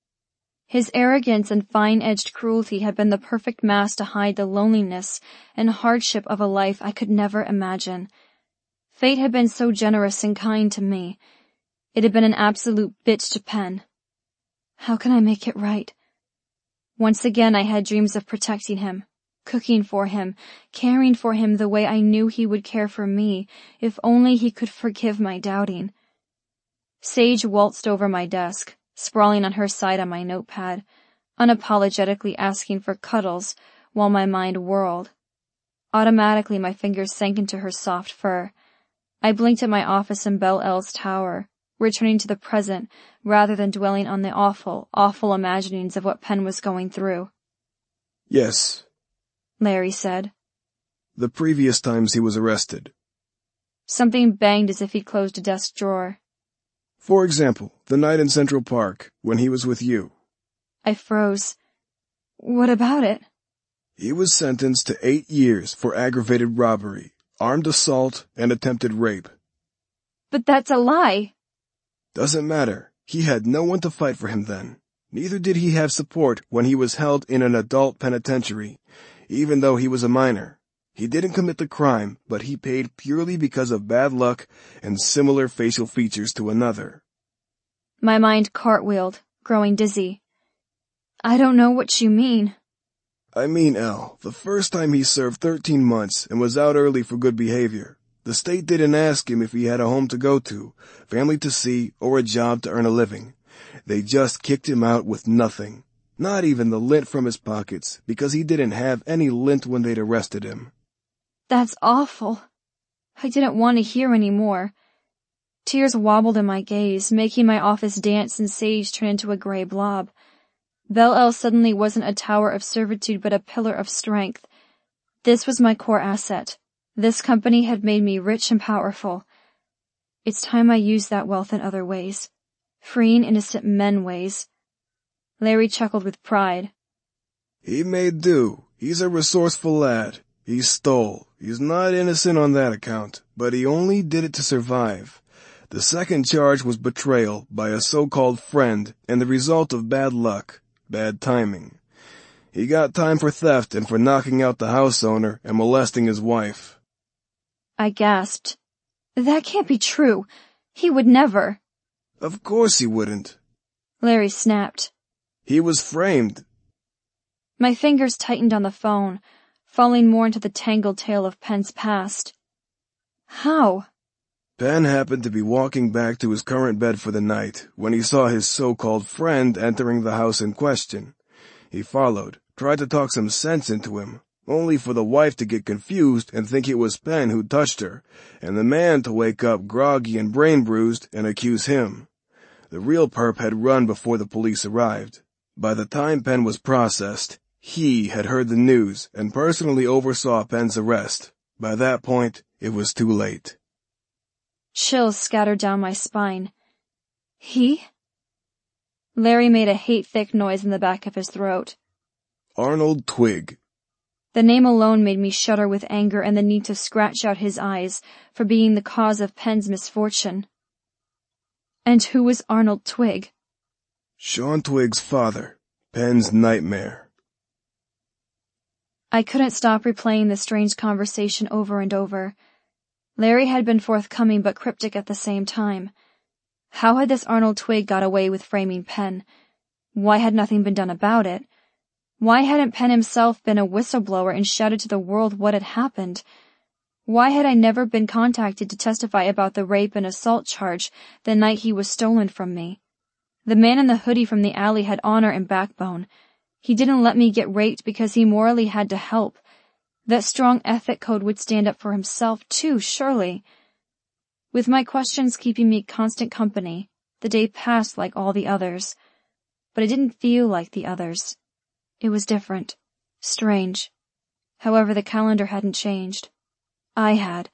His arrogance and fine-edged cruelty had been the perfect mask to hide the loneliness and hardship of a life I could never imagine. Fate had been so generous and kind to me. It had been an absolute bitch to Penn. How can I make it right? Once again I had dreams of protecting him, cooking for him, caring for him the way I knew he would care for me, if only he could forgive my doubting. Sage waltzed over my desk, sprawling on her side on my notepad, unapologetically asking for cuddles while my mind whirled. Automatically my fingers sank into her soft fur. I blinked at my office in Belle-Elle's tower, returning to the present rather than dwelling on the awful, awful imaginings of what Penn was going through. Yes, Larry said. The previous times he was arrested. Something banged as if he'd closed a desk drawer. For example, the night in Central Park, when he was with you. I froze. What about it? He was sentenced to eight years for aggravated robbery, armed assault, and attempted rape. But that's a lie. Doesn't matter. He had no one to fight for him then. Neither did he have support when he was held in an adult penitentiary, even though he was a minor. He didn't commit the crime, but he paid purely because of bad luck and similar facial features to another. My mind cartwheeled, growing dizzy. I don't know what you mean. I mean, Elle, the first time he served thirteen months and was out early for good behavior. The state didn't ask him if he had a home to go to, family to see, or a job to earn a living. They just kicked him out with nothing. Not even the lint from his pockets, because he didn't have any lint when they'd arrested him. That's awful. I didn't want to hear any more. Tears wobbled in my gaze, making my office dance and Sage turn into a gray blob. Belle-Elle suddenly wasn't a tower of servitude but a pillar of strength. This was my core asset. This company had made me rich and powerful. It's time I used that wealth in other ways. Freeing innocent men ways. Larry chuckled with pride. He made do. He's a resourceful lad. He stole. He's not innocent on that account, but he only did it to survive. The second charge was betrayal by a so-called friend and the result of bad luck, bad timing. He got time for theft and for knocking out the house owner and molesting his wife. I gasped. That can't be true. He would never. Of course he wouldn't. Larry snapped. He was framed. My fingers tightened on the phone, falling more into the tangled tale of Penn's past. How? Penn happened to be walking back to his current bed for the night when he saw his so-called friend entering the house in question. He followed, tried to talk some sense into him, only for the wife to get confused and think it was Penn who touched her, and the man to wake up groggy and brain-bruised and accuse him. The real perp had run before the police arrived. By the time Penn was processed, he had heard the news and personally oversaw Penn's arrest. By that point, it was too late. Chills scattered down my spine. He? Larry made a hate-thick noise in the back of his throat. Arnold Twigg. The name alone made me shudder with anger and the need to scratch out his eyes for being the cause of Penn's misfortune. And who was Arnold Twigg? Sean Twigg's father, Penn's nightmare. I couldn't stop replaying the strange conversation over and over. Larry had been forthcoming but cryptic at the same time. How had this Arnold Twigg got away with framing Penn? Why had nothing been done about it? Why hadn't Penn himself been a whistleblower and shouted to the world what had happened? Why had I never been contacted to testify about the rape and assault charge the night he was stolen from me? The man in the hoodie from the alley had honor and backbone. He didn't let me get raped because he morally had to help. That strong ethic code would stand up for himself too, surely. With my questions keeping me constant company, the day passed like all the others. But it didn't feel like the others. It was different. Strange. However, the calendar hadn't changed. I had.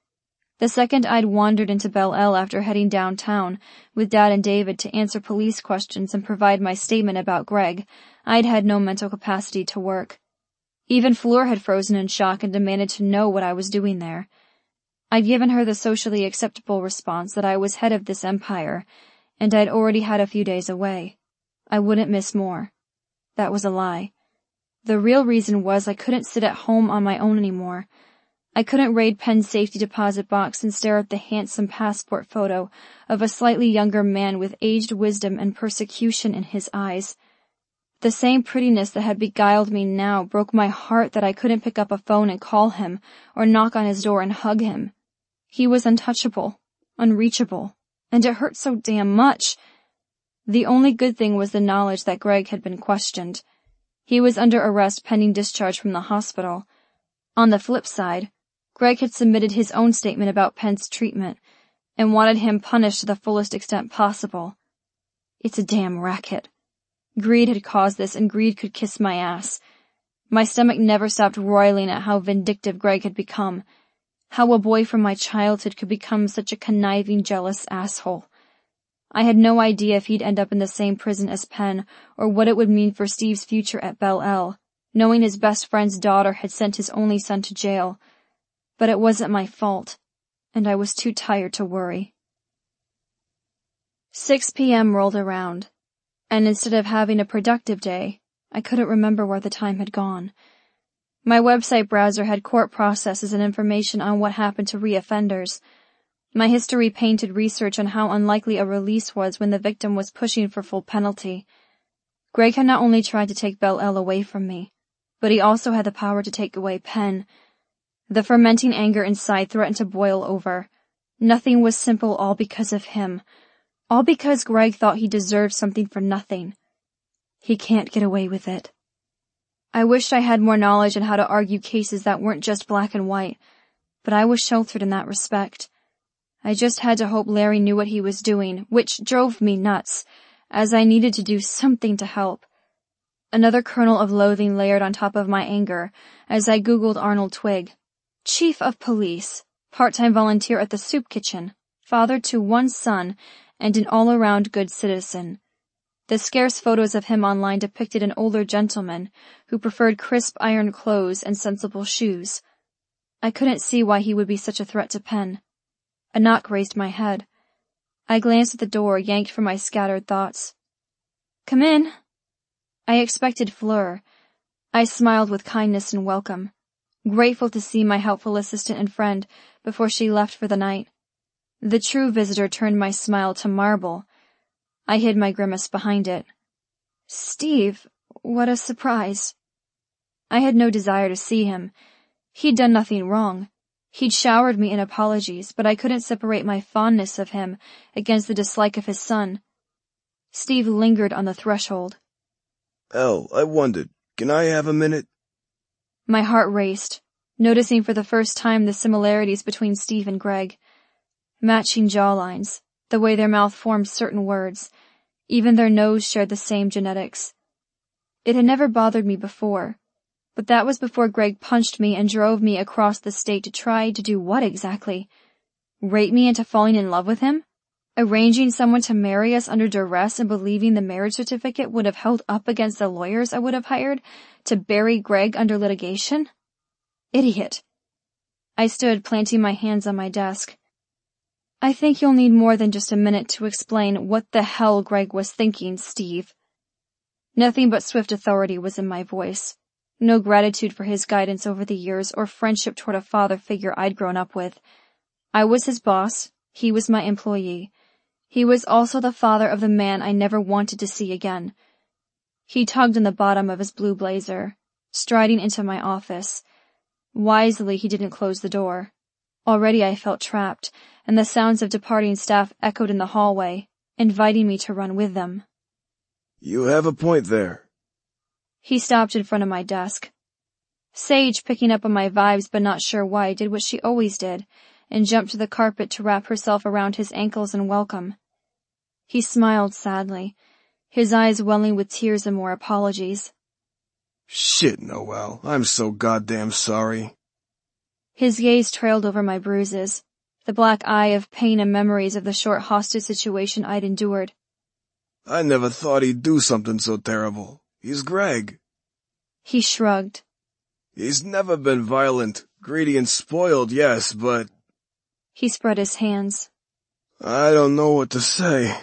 The second I'd wandered into Belle-Île after heading downtown with Dad and David to answer police questions and provide my statement about Greg, I'd had no mental capacity to work. Even Fleur had frozen in shock and demanded to know what I was doing there. I'd given her the socially acceptable response that I was head of this empire, and I'd already had a few days away. I wouldn't miss more. That was a lie. The real reason was I couldn't sit at home on my own anymore. I couldn't raid Penn's safety deposit box and stare at the handsome passport photo of a slightly younger man with aged wisdom and persecution in his eyes. The same prettiness that had beguiled me now broke my heart that I couldn't pick up a phone and call him or knock on his door and hug him. He was untouchable, unreachable, and it hurt so damn much. The only good thing was the knowledge that Greg had been questioned. He was under arrest pending discharge from the hospital. On the flip side, Greg had submitted his own statement about Penn's treatment and wanted him punished to the fullest extent possible. It's a damn racket. Greed had caused this, and greed could kiss my ass. My stomach never stopped roiling at how vindictive Greg had become, how a boy from my childhood could become such a conniving, jealous asshole. I had no idea if he'd end up in the same prison as Penn, or what it would mean for Steve's future at Belle-Île, knowing his best friend's daughter had sent his only son to jail. But it wasn't my fault, and I was too tired to worry. six p.m. rolled around, and instead of having a productive day, I couldn't remember where the time had gone. My website browser had court processes and information on what happened to reoffenders. My history painted research on how unlikely a release was when the victim was pushing for full penalty. Greg had not only tried to take Belle-Île away from me, but he also had the power to take away Penn. The fermenting anger inside threatened to boil over. Nothing was simple, all because of him. All because Greg thought he deserved something for nothing. He can't get away with it. I wished I had more knowledge on how to argue cases that weren't just black and white, but I was sheltered in that respect. I just had to hope Larry knew what he was doing, which drove me nuts, as I needed to do something to help. Another kernel of loathing layered on top of my anger as I Googled Arnold Twigg. Chief of Police, part-time volunteer at the soup kitchen, father to one son, and an all-around good citizen. The scarce photos of him online depicted an older gentleman who preferred crisp iron clothes and sensible shoes. I couldn't see why he would be such a threat to Penn. A knock raised my head. I glanced at the door, yanked from my scattered thoughts. Come in. I expected Fleur. I smiled with kindness and welcome, grateful to see my helpful assistant and friend before she left for the night. The true visitor turned my smile to marble. I hid my grimace behind it. Steve, what a surprise. I had no desire to see him. He'd done nothing wrong. He'd showered me in apologies, but I couldn't separate my fondness of him against the dislike of his son. Steve lingered on the threshold. Elle, I wondered, can I have a minute? My heart raced, noticing for the first time the similarities between Steve and Greg. Matching jawlines, the way their mouth formed certain words, even their nose shared the same genetics. It had never bothered me before, but that was before Greg punched me and drove me across the state to try to do what exactly? Rape me into falling in love with him? Arranging someone to marry us under duress and believing the marriage certificate would have held up against the lawyers I would have hired to bury Greg under litigation? Idiot. I stood, planting my hands on my desk. I think you'll need more than just a minute to explain what the hell Greg was thinking, Steve. Nothing but swift authority was in my voice. No gratitude for his guidance over the years or friendship toward a father figure I'd grown up with. I was his boss. He was my employee. He was also the father of the man I never wanted to see again. He tugged on the bottom of his blue blazer, striding into my office. Wisely, he didn't close the door. Already I felt trapped, and the sounds of departing staff echoed in the hallway, inviting me to run with them. You have a point there. He stopped in front of my desk. Sage, picking up on my vibes but not sure why, did what she always did, and jumped to the carpet to wrap herself around his ankles and welcome. He smiled sadly, his eyes welling with tears and more apologies. Shit, Noel, I'm so goddamn sorry. His gaze trailed over my bruises, the black eye of pain and memories of the short hostage situation I'd endured. I never thought he'd do something so terrible. He's Greg. He shrugged. He's never been violent, greedy and spoiled, yes, but... He spread his hands. I don't know what to say.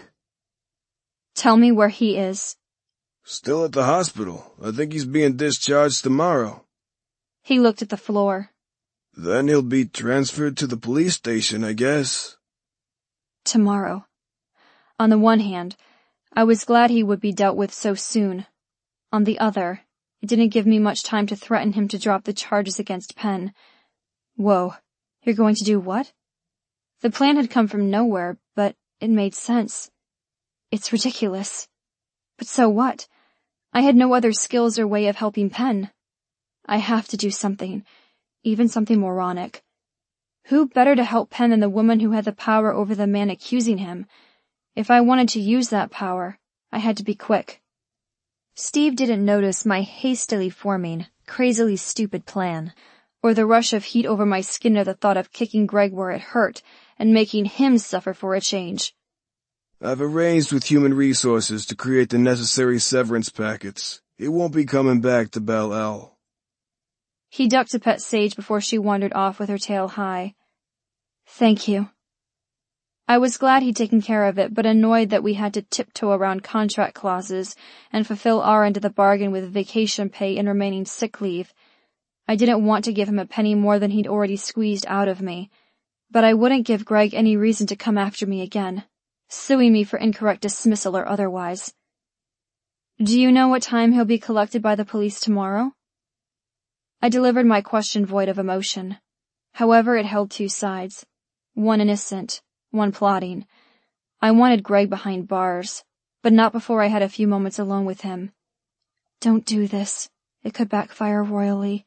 Tell me where he is. Still at the hospital. I think he's being discharged tomorrow. He looked at the floor. Then he'll be transferred to the police station, I guess. Tomorrow. On the one hand, I was glad he would be dealt with so soon. On the other, it didn't give me much time to threaten him to drop the charges against Penn. Whoa, you're going to do what? The plan had come from nowhere, but it made sense. It's ridiculous. But so what? I had no other skills or way of helping Penn. I have to do something, even something moronic. Who better to help Penn than the woman who had the power over the man accusing him? If I wanted to use that power, I had to be quick. Steve didn't notice my hastily forming, crazily stupid plan, or the rush of heat over my skin at the thought of kicking Greg where it hurt and making him suffer for a change. I've arranged with Human Resources to create the necessary severance packets. He won't be coming back to Bel-El. He ducked to pet Sage before she wandered off with her tail high. Thank you. I was glad he'd taken care of it, but annoyed that we had to tiptoe around contract clauses and fulfill our end of the bargain with vacation pay and remaining sick leave. I didn't want to give him a penny more than he'd already squeezed out of me, but I wouldn't give Greg any reason to come after me again, suing me for incorrect dismissal or otherwise. Do you know what time he'll be collected by the police tomorrow? I delivered my question void of emotion. However, it held two sides. One innocent, one plotting. I wanted Greg behind bars, but not before I had a few moments alone with him. Don't do this. It could backfire royally.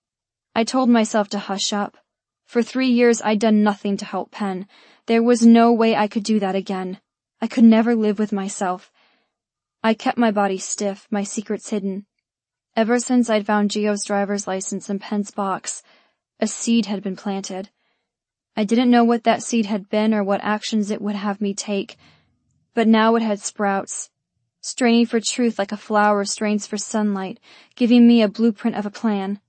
I told myself to hush up. For three years I'd done nothing to help Penn. There was no way I could do that again. I could never live with myself. I kept my body stiff, my secrets hidden. Ever since I'd found Gio's driver's license in Penn's box, a seed had been planted. I didn't know what that seed had been or what actions it would have me take, but now it had sprouts, straining for truth like a flower strains for sunlight, giving me a blueprint of a plan.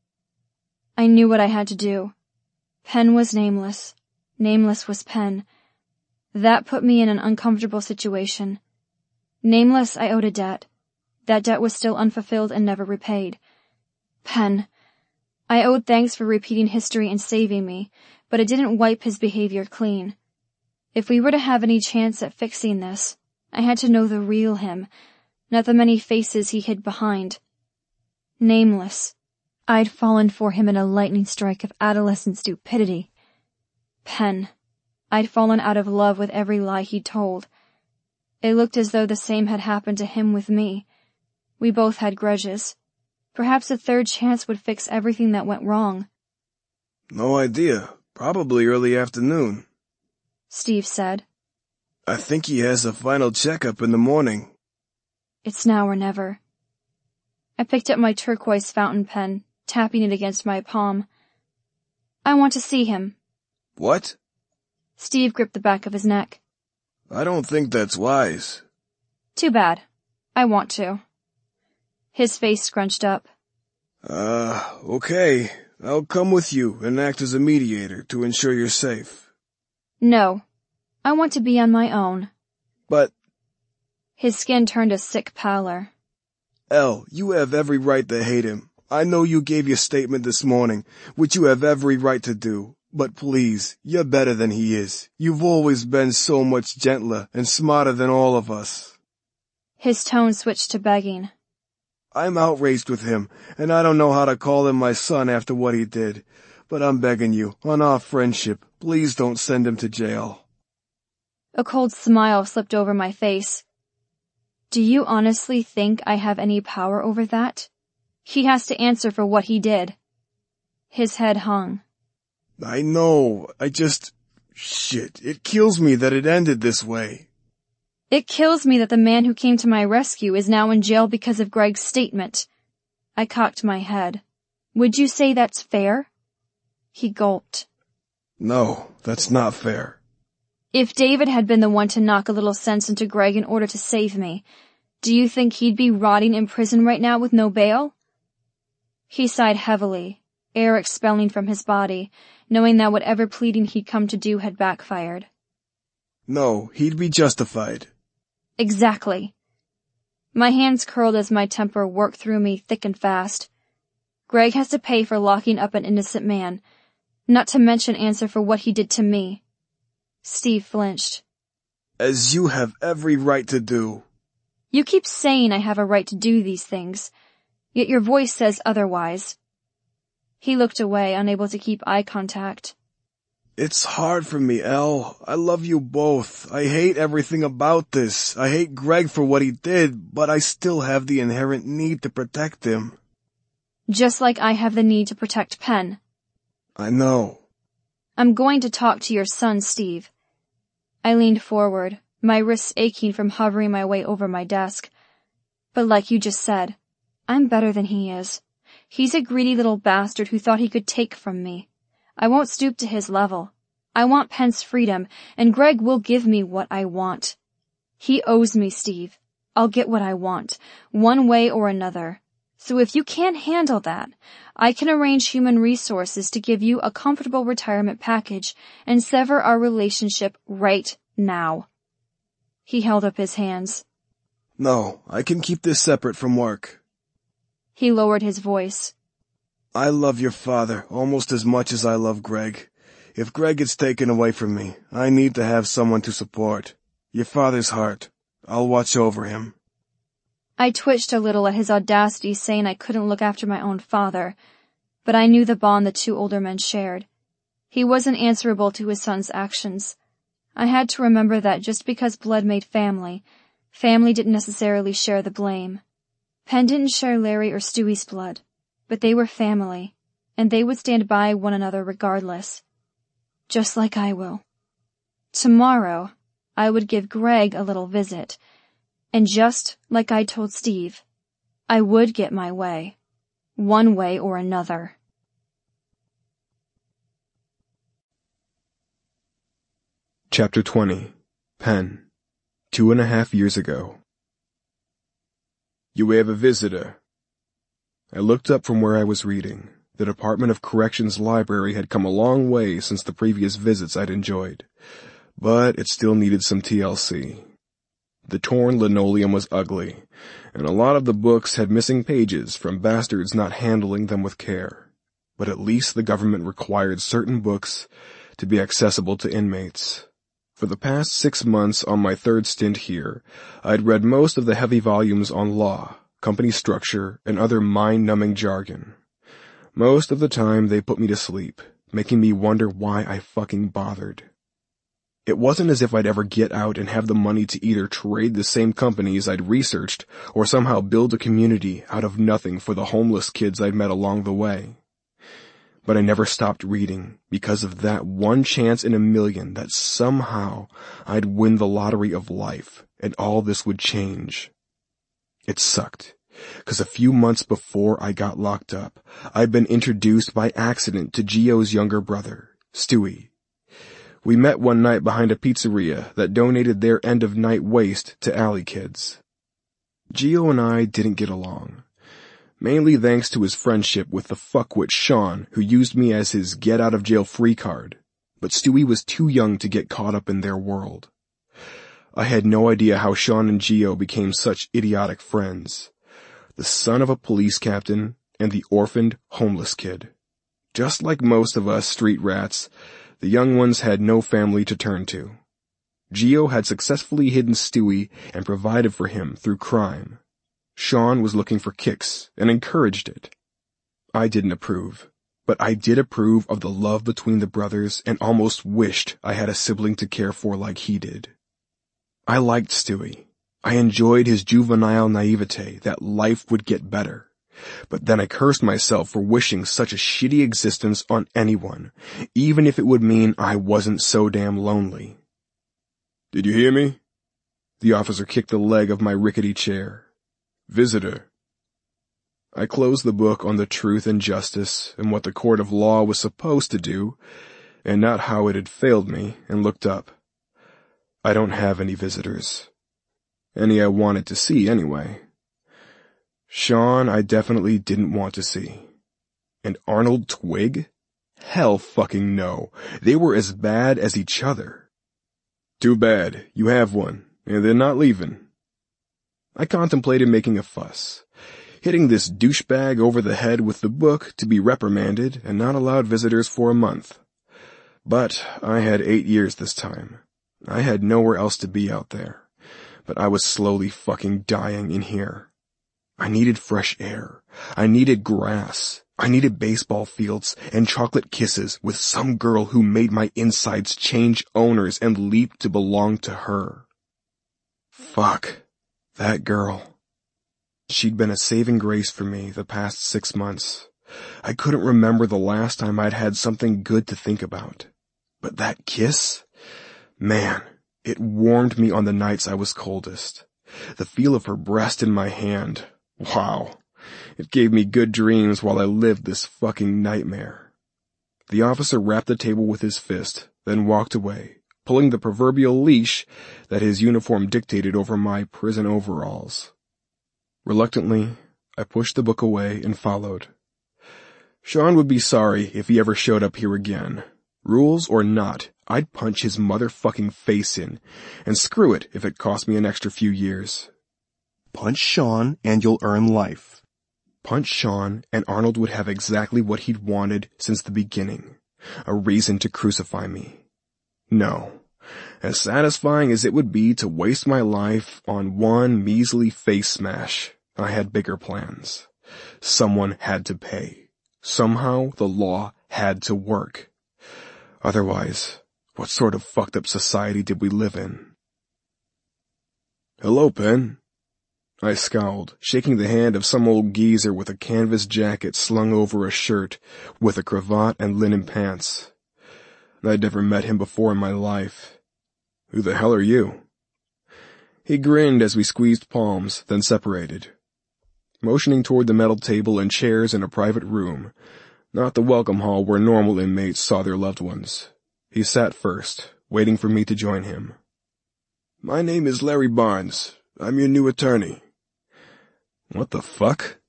I knew what I had to do. Penn was nameless. Nameless was Penn. That put me in an uncomfortable situation. Nameless, I owed a debt. That debt was still unfulfilled and never repaid. Penn. I owed thanks for repeating history and saving me, but it didn't wipe his behavior clean. If we were to have any chance at fixing this, I had to know the real him, not the many faces he hid behind. Nameless. I'd fallen for him in a lightning strike of adolescent stupidity. Penn. I'd fallen out of love with every lie he'd told. It looked as though the same had happened to him with me. We both had grudges. Perhaps a third chance would fix everything that went wrong. No idea. Probably early afternoon. Steve said. I think he has a final checkup in the morning. It's now or never. I picked up my turquoise fountain pen, tapping it against my palm. I want to see him. What? Steve gripped the back of his neck. I don't think that's wise. Too bad. I want to. His face scrunched up. Uh, okay. I'll come with you and act as a mediator to ensure you're safe. No. I want to be on my own. But... His skin turned a sick pallor. Elle, you have every right to hate him. I know you gave your statement this morning, which you have every right to do. But please, you're better than he is. You've always been so much gentler and smarter than all of us. His tone switched to begging. I'm outraged with him, and I don't know how to call him my son after what he did. But I'm begging you, on our friendship, Please don't send him to jail. A cold smile slipped over my face. Do you honestly think I have any power over that? He has to answer for what he did. His head hung. I know, I just... Shit, it kills me that it ended this way. It kills me that the man who came to my rescue is now in jail because of Greg's statement. I cocked my head. Would you say that's fair? He gulped. No, that's not fair. If David had been the one to knock a little sense into Greg in order to save me, do you think he'd be rotting in prison right now with no bail? He sighed heavily, air expelling from his body, knowing that whatever pleading he'd come to do had backfired. No, he'd be justified. Exactly. My hands curled as my temper worked through me thick and fast. Greg has to pay for locking up an innocent man, not to mention answer for what he did to me. Steve flinched. As you have every right to do. You keep saying I have a right to do these things, yet your voice says otherwise. He looked away, unable to keep eye contact. It's hard for me, Elle. I love you both. I hate everything about this. I hate Greg for what he did, but I still have the inherent need to protect him. Just like I have the need to protect Penn. I know. I'm going to talk to your son, Steve. I leaned forward, my wrists aching from hovering my way over my desk. But like you just said, I'm better than he is. He's a greedy little bastard who thought he could take from me. I won't stoop to his level. I want Penn's freedom, and Greg will give me what I want. He owes me, Steve. I'll get what I want, one way or another. So if you can't handle that, I can arrange human resources to give you a comfortable retirement package and sever our relationship right now. He held up his hands. No, I can keep this separate from work. He lowered his voice. I love your father almost as much as I love Greg. If Greg gets taken away from me, I need to have someone to support. Your father's heart. I'll watch over him. I twitched a little at his audacity saying I couldn't look after my own father, but I knew the bond the two older men shared. He wasn't answerable to his son's actions. I had to remember that just because blood made family, family didn't necessarily share the blame. Penn didn't share Larry or Stewie's blood, but they were family, and they would stand by one another regardless. Just like I will. Tomorrow, I would give Greg a little visit, and just like I told Steve, I would get my way, one way or another. Chapter twenty. Penn. Two and a half years ago. You have a visitor. I looked up from where I was reading. The Department of Corrections library had come a long way since the previous visits I'd enjoyed, but it still needed some T L C. The torn linoleum was ugly, and a lot of the books had missing pages from bastards not handling them with care. But at least the government required certain books to be accessible to inmates. For the past six months on my third stint here, I'd read most of the heavy volumes on law, company structure, and other mind-numbing jargon. Most of the time they put me to sleep, making me wonder why I fucking bothered. It wasn't as if I'd ever get out and have the money to either trade the same companies I'd researched or somehow build a community out of nothing for the homeless kids I'd met along the way. But I never stopped reading because of that one chance in a million that somehow I'd win the lottery of life and all this would change. It sucked, because a few months before I got locked up, I'd been introduced by accident to Gio's younger brother, Stewie. We met one night behind a pizzeria that donated their end-of-night waste to alley kids. Gio and I didn't get along, mainly thanks to his friendship with the fuckwit Sean, who used me as his get-out-of-jail-free card, but Stewie was too young to get caught up in their world. I had no idea how Sean and Gio became such idiotic friends. The son of a police captain and the orphaned homeless kid. Just like most of us street rats, the young ones had no family to turn to. Gio had successfully hidden Stewie and provided for him through crime. Sean was looking for kicks and encouraged it. I didn't approve, but I did approve of the love between the brothers and almost wished I had a sibling to care for like he did. I liked Stewie. I enjoyed his juvenile naivete that life would get better. But then I cursed myself for wishing such a shitty existence on anyone, even if it would mean I wasn't so damn lonely. "Did you hear me?" The officer kicked the leg of my rickety chair. "Visitor." I closed the book on the truth and justice and what the court of law was supposed to do, and not how it had failed me, and looked up. I don't have any visitors. Any I wanted to see, anyway. Sean I definitely didn't want to see. And Arnold Twig? Hell fucking no. They were as bad as each other. Too bad. You have one, and they're not leaving. I contemplated making a fuss, hitting this douchebag over the head with the book to be reprimanded and not allowed visitors for a month. But I had eight years this time. I had nowhere else to be out there. But I was slowly fucking dying in here. I needed fresh air. I needed grass. I needed baseball fields and chocolate kisses with some girl who made my insides change owners and leap to belong to her. Fuck. That girl. She'd been a saving grace for me the past six months. I couldn't remember the last time I'd had something good to think about. But that kiss? Man, it warmed me on the nights I was coldest. The feel of her breast in my hand. Wow. It gave me good dreams while I lived this fucking nightmare. The officer rapped the table with his fist, then walked away, pulling the proverbial leash that his uniform dictated over my prison overalls. Reluctantly, I pushed the book away and followed. Sean would be sorry if he ever showed up here again. Rules or not, I'd punch his motherfucking face in, and screw it if it cost me an extra few years. Punch Sean and you'll earn life. Punch Sean and Arnold would have exactly what he'd wanted since the beginning. A reason to crucify me. No. As satisfying as it would be to waste my life on one measly face smash, I had bigger plans. Someone had to pay. Somehow the law had to work. Otherwise, what sort of fucked up society did we live in? "Hello, Pen." I scowled, shaking the hand of some old geezer with a canvas jacket slung over a shirt, with a cravat and linen pants. I'd never met him before in my life. "Who the hell are you?" He grinned as we squeezed palms, then separated. Motioning toward the metal table and chairs in a private room, not the welcome hall where normal inmates saw their loved ones. He sat first, waiting for me to join him. "My name is Larry Barnes. I'm your new attorney." What the fuck?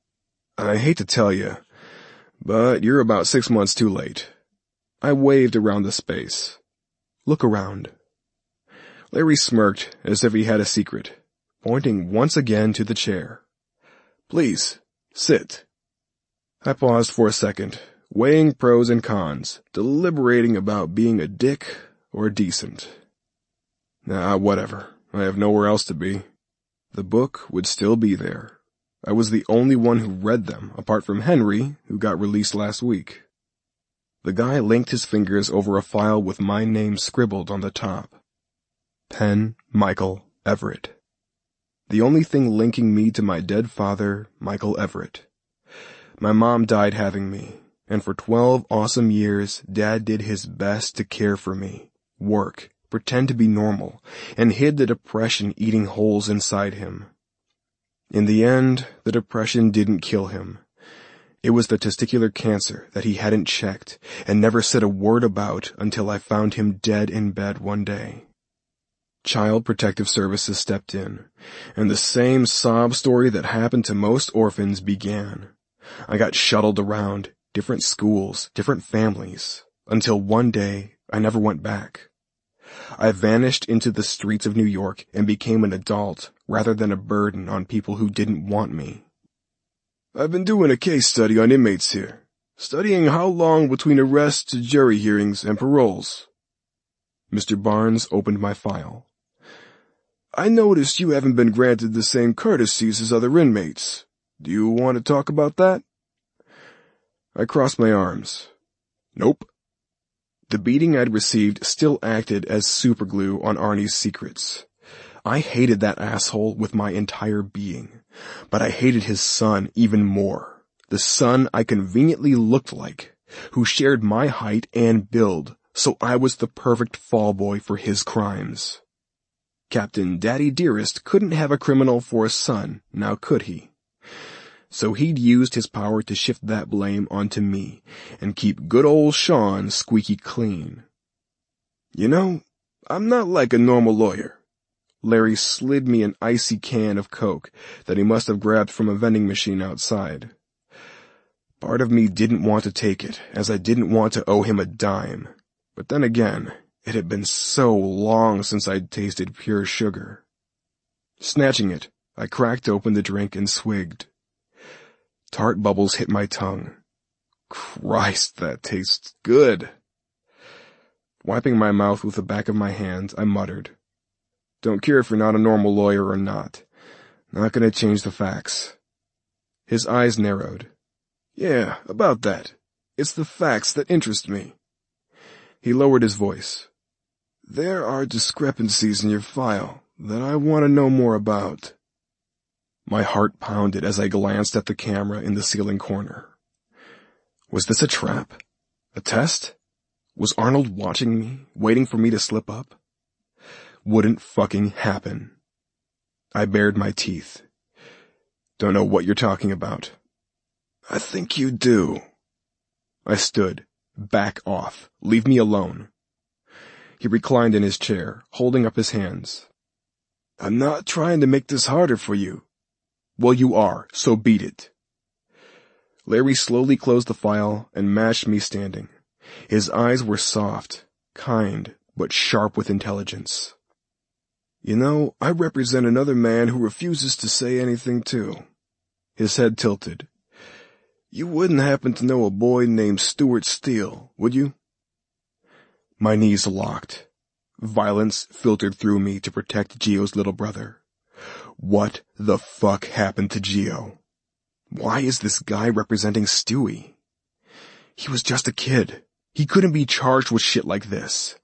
I hate to tell you, but you're about six months too late. I waved around the space. Look around. Larry smirked as if he had a secret, pointing once again to the chair. "Please, sit." I paused for a second, weighing pros and cons, deliberating about being a dick or decent. Nah, whatever. I have nowhere else to be. The book would still be there. I was the only one who read them, apart from Henry, who got released last week. The guy linked his fingers over a file with my name scribbled on the top. Penn Michael Everett. The only thing linking me to my dead father, Michael Everett. My mom died having me, and for twelve awesome years, Dad did his best to care for me, work, pretend to be normal, and hid the depression eating holes inside him. In the end, the depression didn't kill him. It was the testicular cancer that he hadn't checked and never said a word about until I found him dead in bed one day. Child Protective Services stepped in, and the same sob story that happened to most orphans began. I got shuttled around, different schools, different families, until one day I never went back. I vanished into the streets of New York and became an adult rather than a burden on people who didn't want me. I've been doing a case study on inmates here, studying how long between arrests to jury hearings and paroles. Mister Barnes opened my file. I noticed you haven't been granted the same courtesies as other inmates. Do you want to talk about that? I crossed my arms. Nope. The beating I'd received still acted as superglue on Arnie's secrets. I hated that asshole with my entire being, but I hated his son even more. The son I conveniently looked like, who shared my height and build, so I was the perfect fall boy for his crimes. Captain Daddy Dearest couldn't have a criminal for a son, now could he? So he'd used his power to shift that blame onto me and keep good old Sean squeaky clean. You know, I'm not like a normal lawyer. Larry slid me an icy can of Coke that he must have grabbed from a vending machine outside. Part of me didn't want to take it, as I didn't want to owe him a dime. But then again, it had been so long since I'd tasted pure sugar. Snatching it, I cracked open the drink and swigged. Tart bubbles hit my tongue. Christ, that tastes good. Wiping my mouth with the back of my hand, I muttered, "Don't care if you're not a normal lawyer or not. Not gonna change the facts." His eyes narrowed. "Yeah, about that. It's the facts that interest me." He lowered his voice. "There are discrepancies in your file that I want to know more about." My heart pounded as I glanced at the camera in the ceiling corner. Was this a trap? A test? Was Arnold watching me, waiting for me to slip up? Wouldn't fucking happen. I bared my teeth. "Don't know what you're talking about." "I think you do." I stood. "Back off. Leave me alone." He reclined in his chair, holding up his hands. "I'm not trying to make this harder for you." "Well, you are, so beat it." Larry slowly closed the file and matched me standing. His eyes were soft, kind, but sharp with intelligence. "You know, I represent another man who refuses to say anything too." His head tilted. "You wouldn't happen to know a boy named Stuart Steele, would you?" My knees locked. Violence filtered through me to protect Gio's little brother. What the fuck happened to Gio? Why is this guy representing Stewie? He was just a kid. He couldn't be charged with shit like this.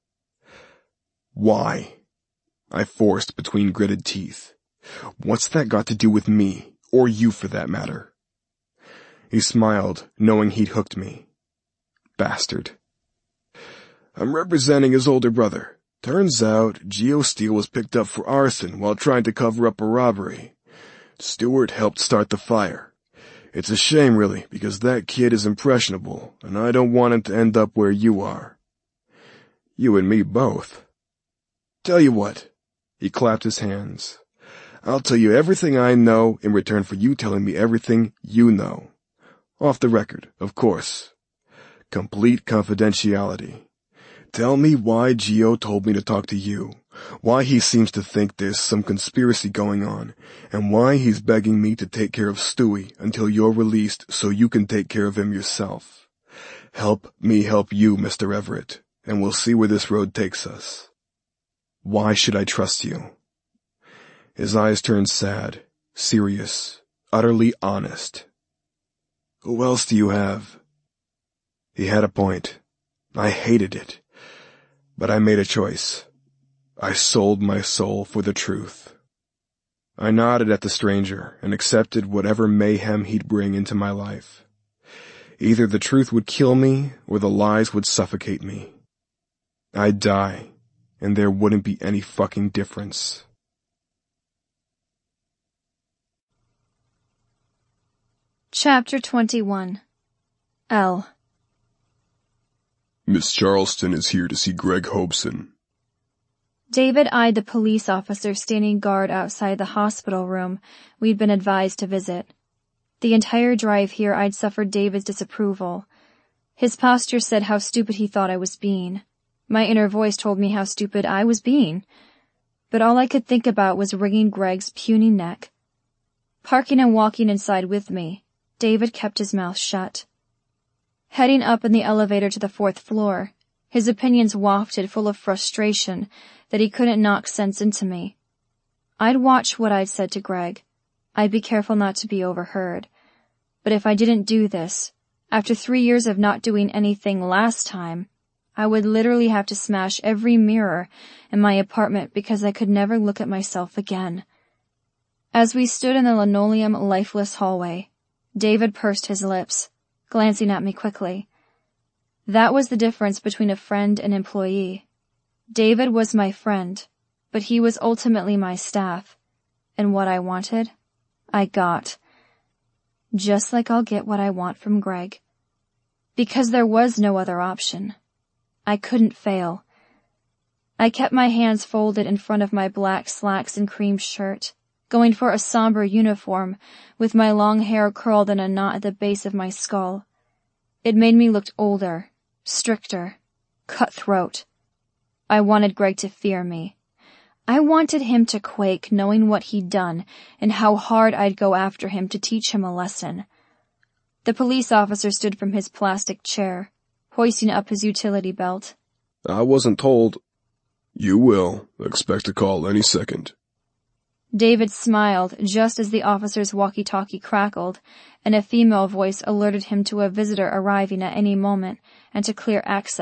Why? I forced between gritted teeth. What's that got to do with me, or you for that matter? He smiled, knowing he'd hooked me. Bastard. "I'm representing his older brother. Turns out, Gio Steele was picked up for arson while trying to cover up a robbery. Stuart helped start the fire. It's a shame, really, because that kid is impressionable, and I don't want him to end up where you are. You and me both. Tell you what." He clapped his hands. "I'll tell you everything I know in return for you telling me everything you know. Off the record, of course. Complete confidentiality. Tell me why Gio told me to talk to you, why he seems to think there's some conspiracy going on, and why he's begging me to take care of Stewie until you're released so you can take care of him yourself. Help me help you, Mister Everett, and we'll see where this road takes us. Why should I trust you?" His eyes turned sad, serious, utterly honest. "Who else do you have?" He had a point. I hated it. But I made a choice. I sold my soul for the truth. I nodded at the stranger and accepted whatever mayhem he'd bring into my life. Either the truth would kill me or the lies would suffocate me. I'd die, and there wouldn't be any fucking difference. Chapter twenty-one. L. "Miss Charleston is here to see Greg Hobson." David eyed the police officer standing guard outside the hospital room we'd been advised to visit. The entire drive here I'd suffered David's disapproval. His posture said how stupid he thought I was being. My inner voice told me how stupid I was being. But all I could think about was wringing Greg's puny neck. Parking and walking inside with me, David kept his mouth shut. Heading up in the elevator to the fourth floor, his opinions wafted full of frustration that he couldn't knock sense into me. I'd watch what I'd said to Greg. I'd be careful not to be overheard. But if I didn't do this, After three years of not doing anything last time, I would literally have to smash every mirror in my apartment because I could never look at myself again. As we stood in the linoleum, lifeless hallway, David pursed his lips, glancing at me quickly. That was the difference between a friend and employee. David was my friend, but he was ultimately my staff, and what I wanted, I got. Just like I'll get what I want from Greg. Because there was no other option. I couldn't fail. I kept my hands folded in front of my black slacks and cream shirt, going for a somber uniform with my long hair curled in a knot at the base of my skull. It made me look older, stricter, cutthroat. I wanted Greg to fear me. I wanted him to quake knowing what he'd done and how hard I'd go after him to teach him a lesson. The police officer stood from his plastic chair, hoisting up his utility belt. I wasn't told. You will. Expect a call any second. David smiled just as the officer's walkie-talkie crackled, and a female voice alerted him to a visitor arriving at any moment and to clear access.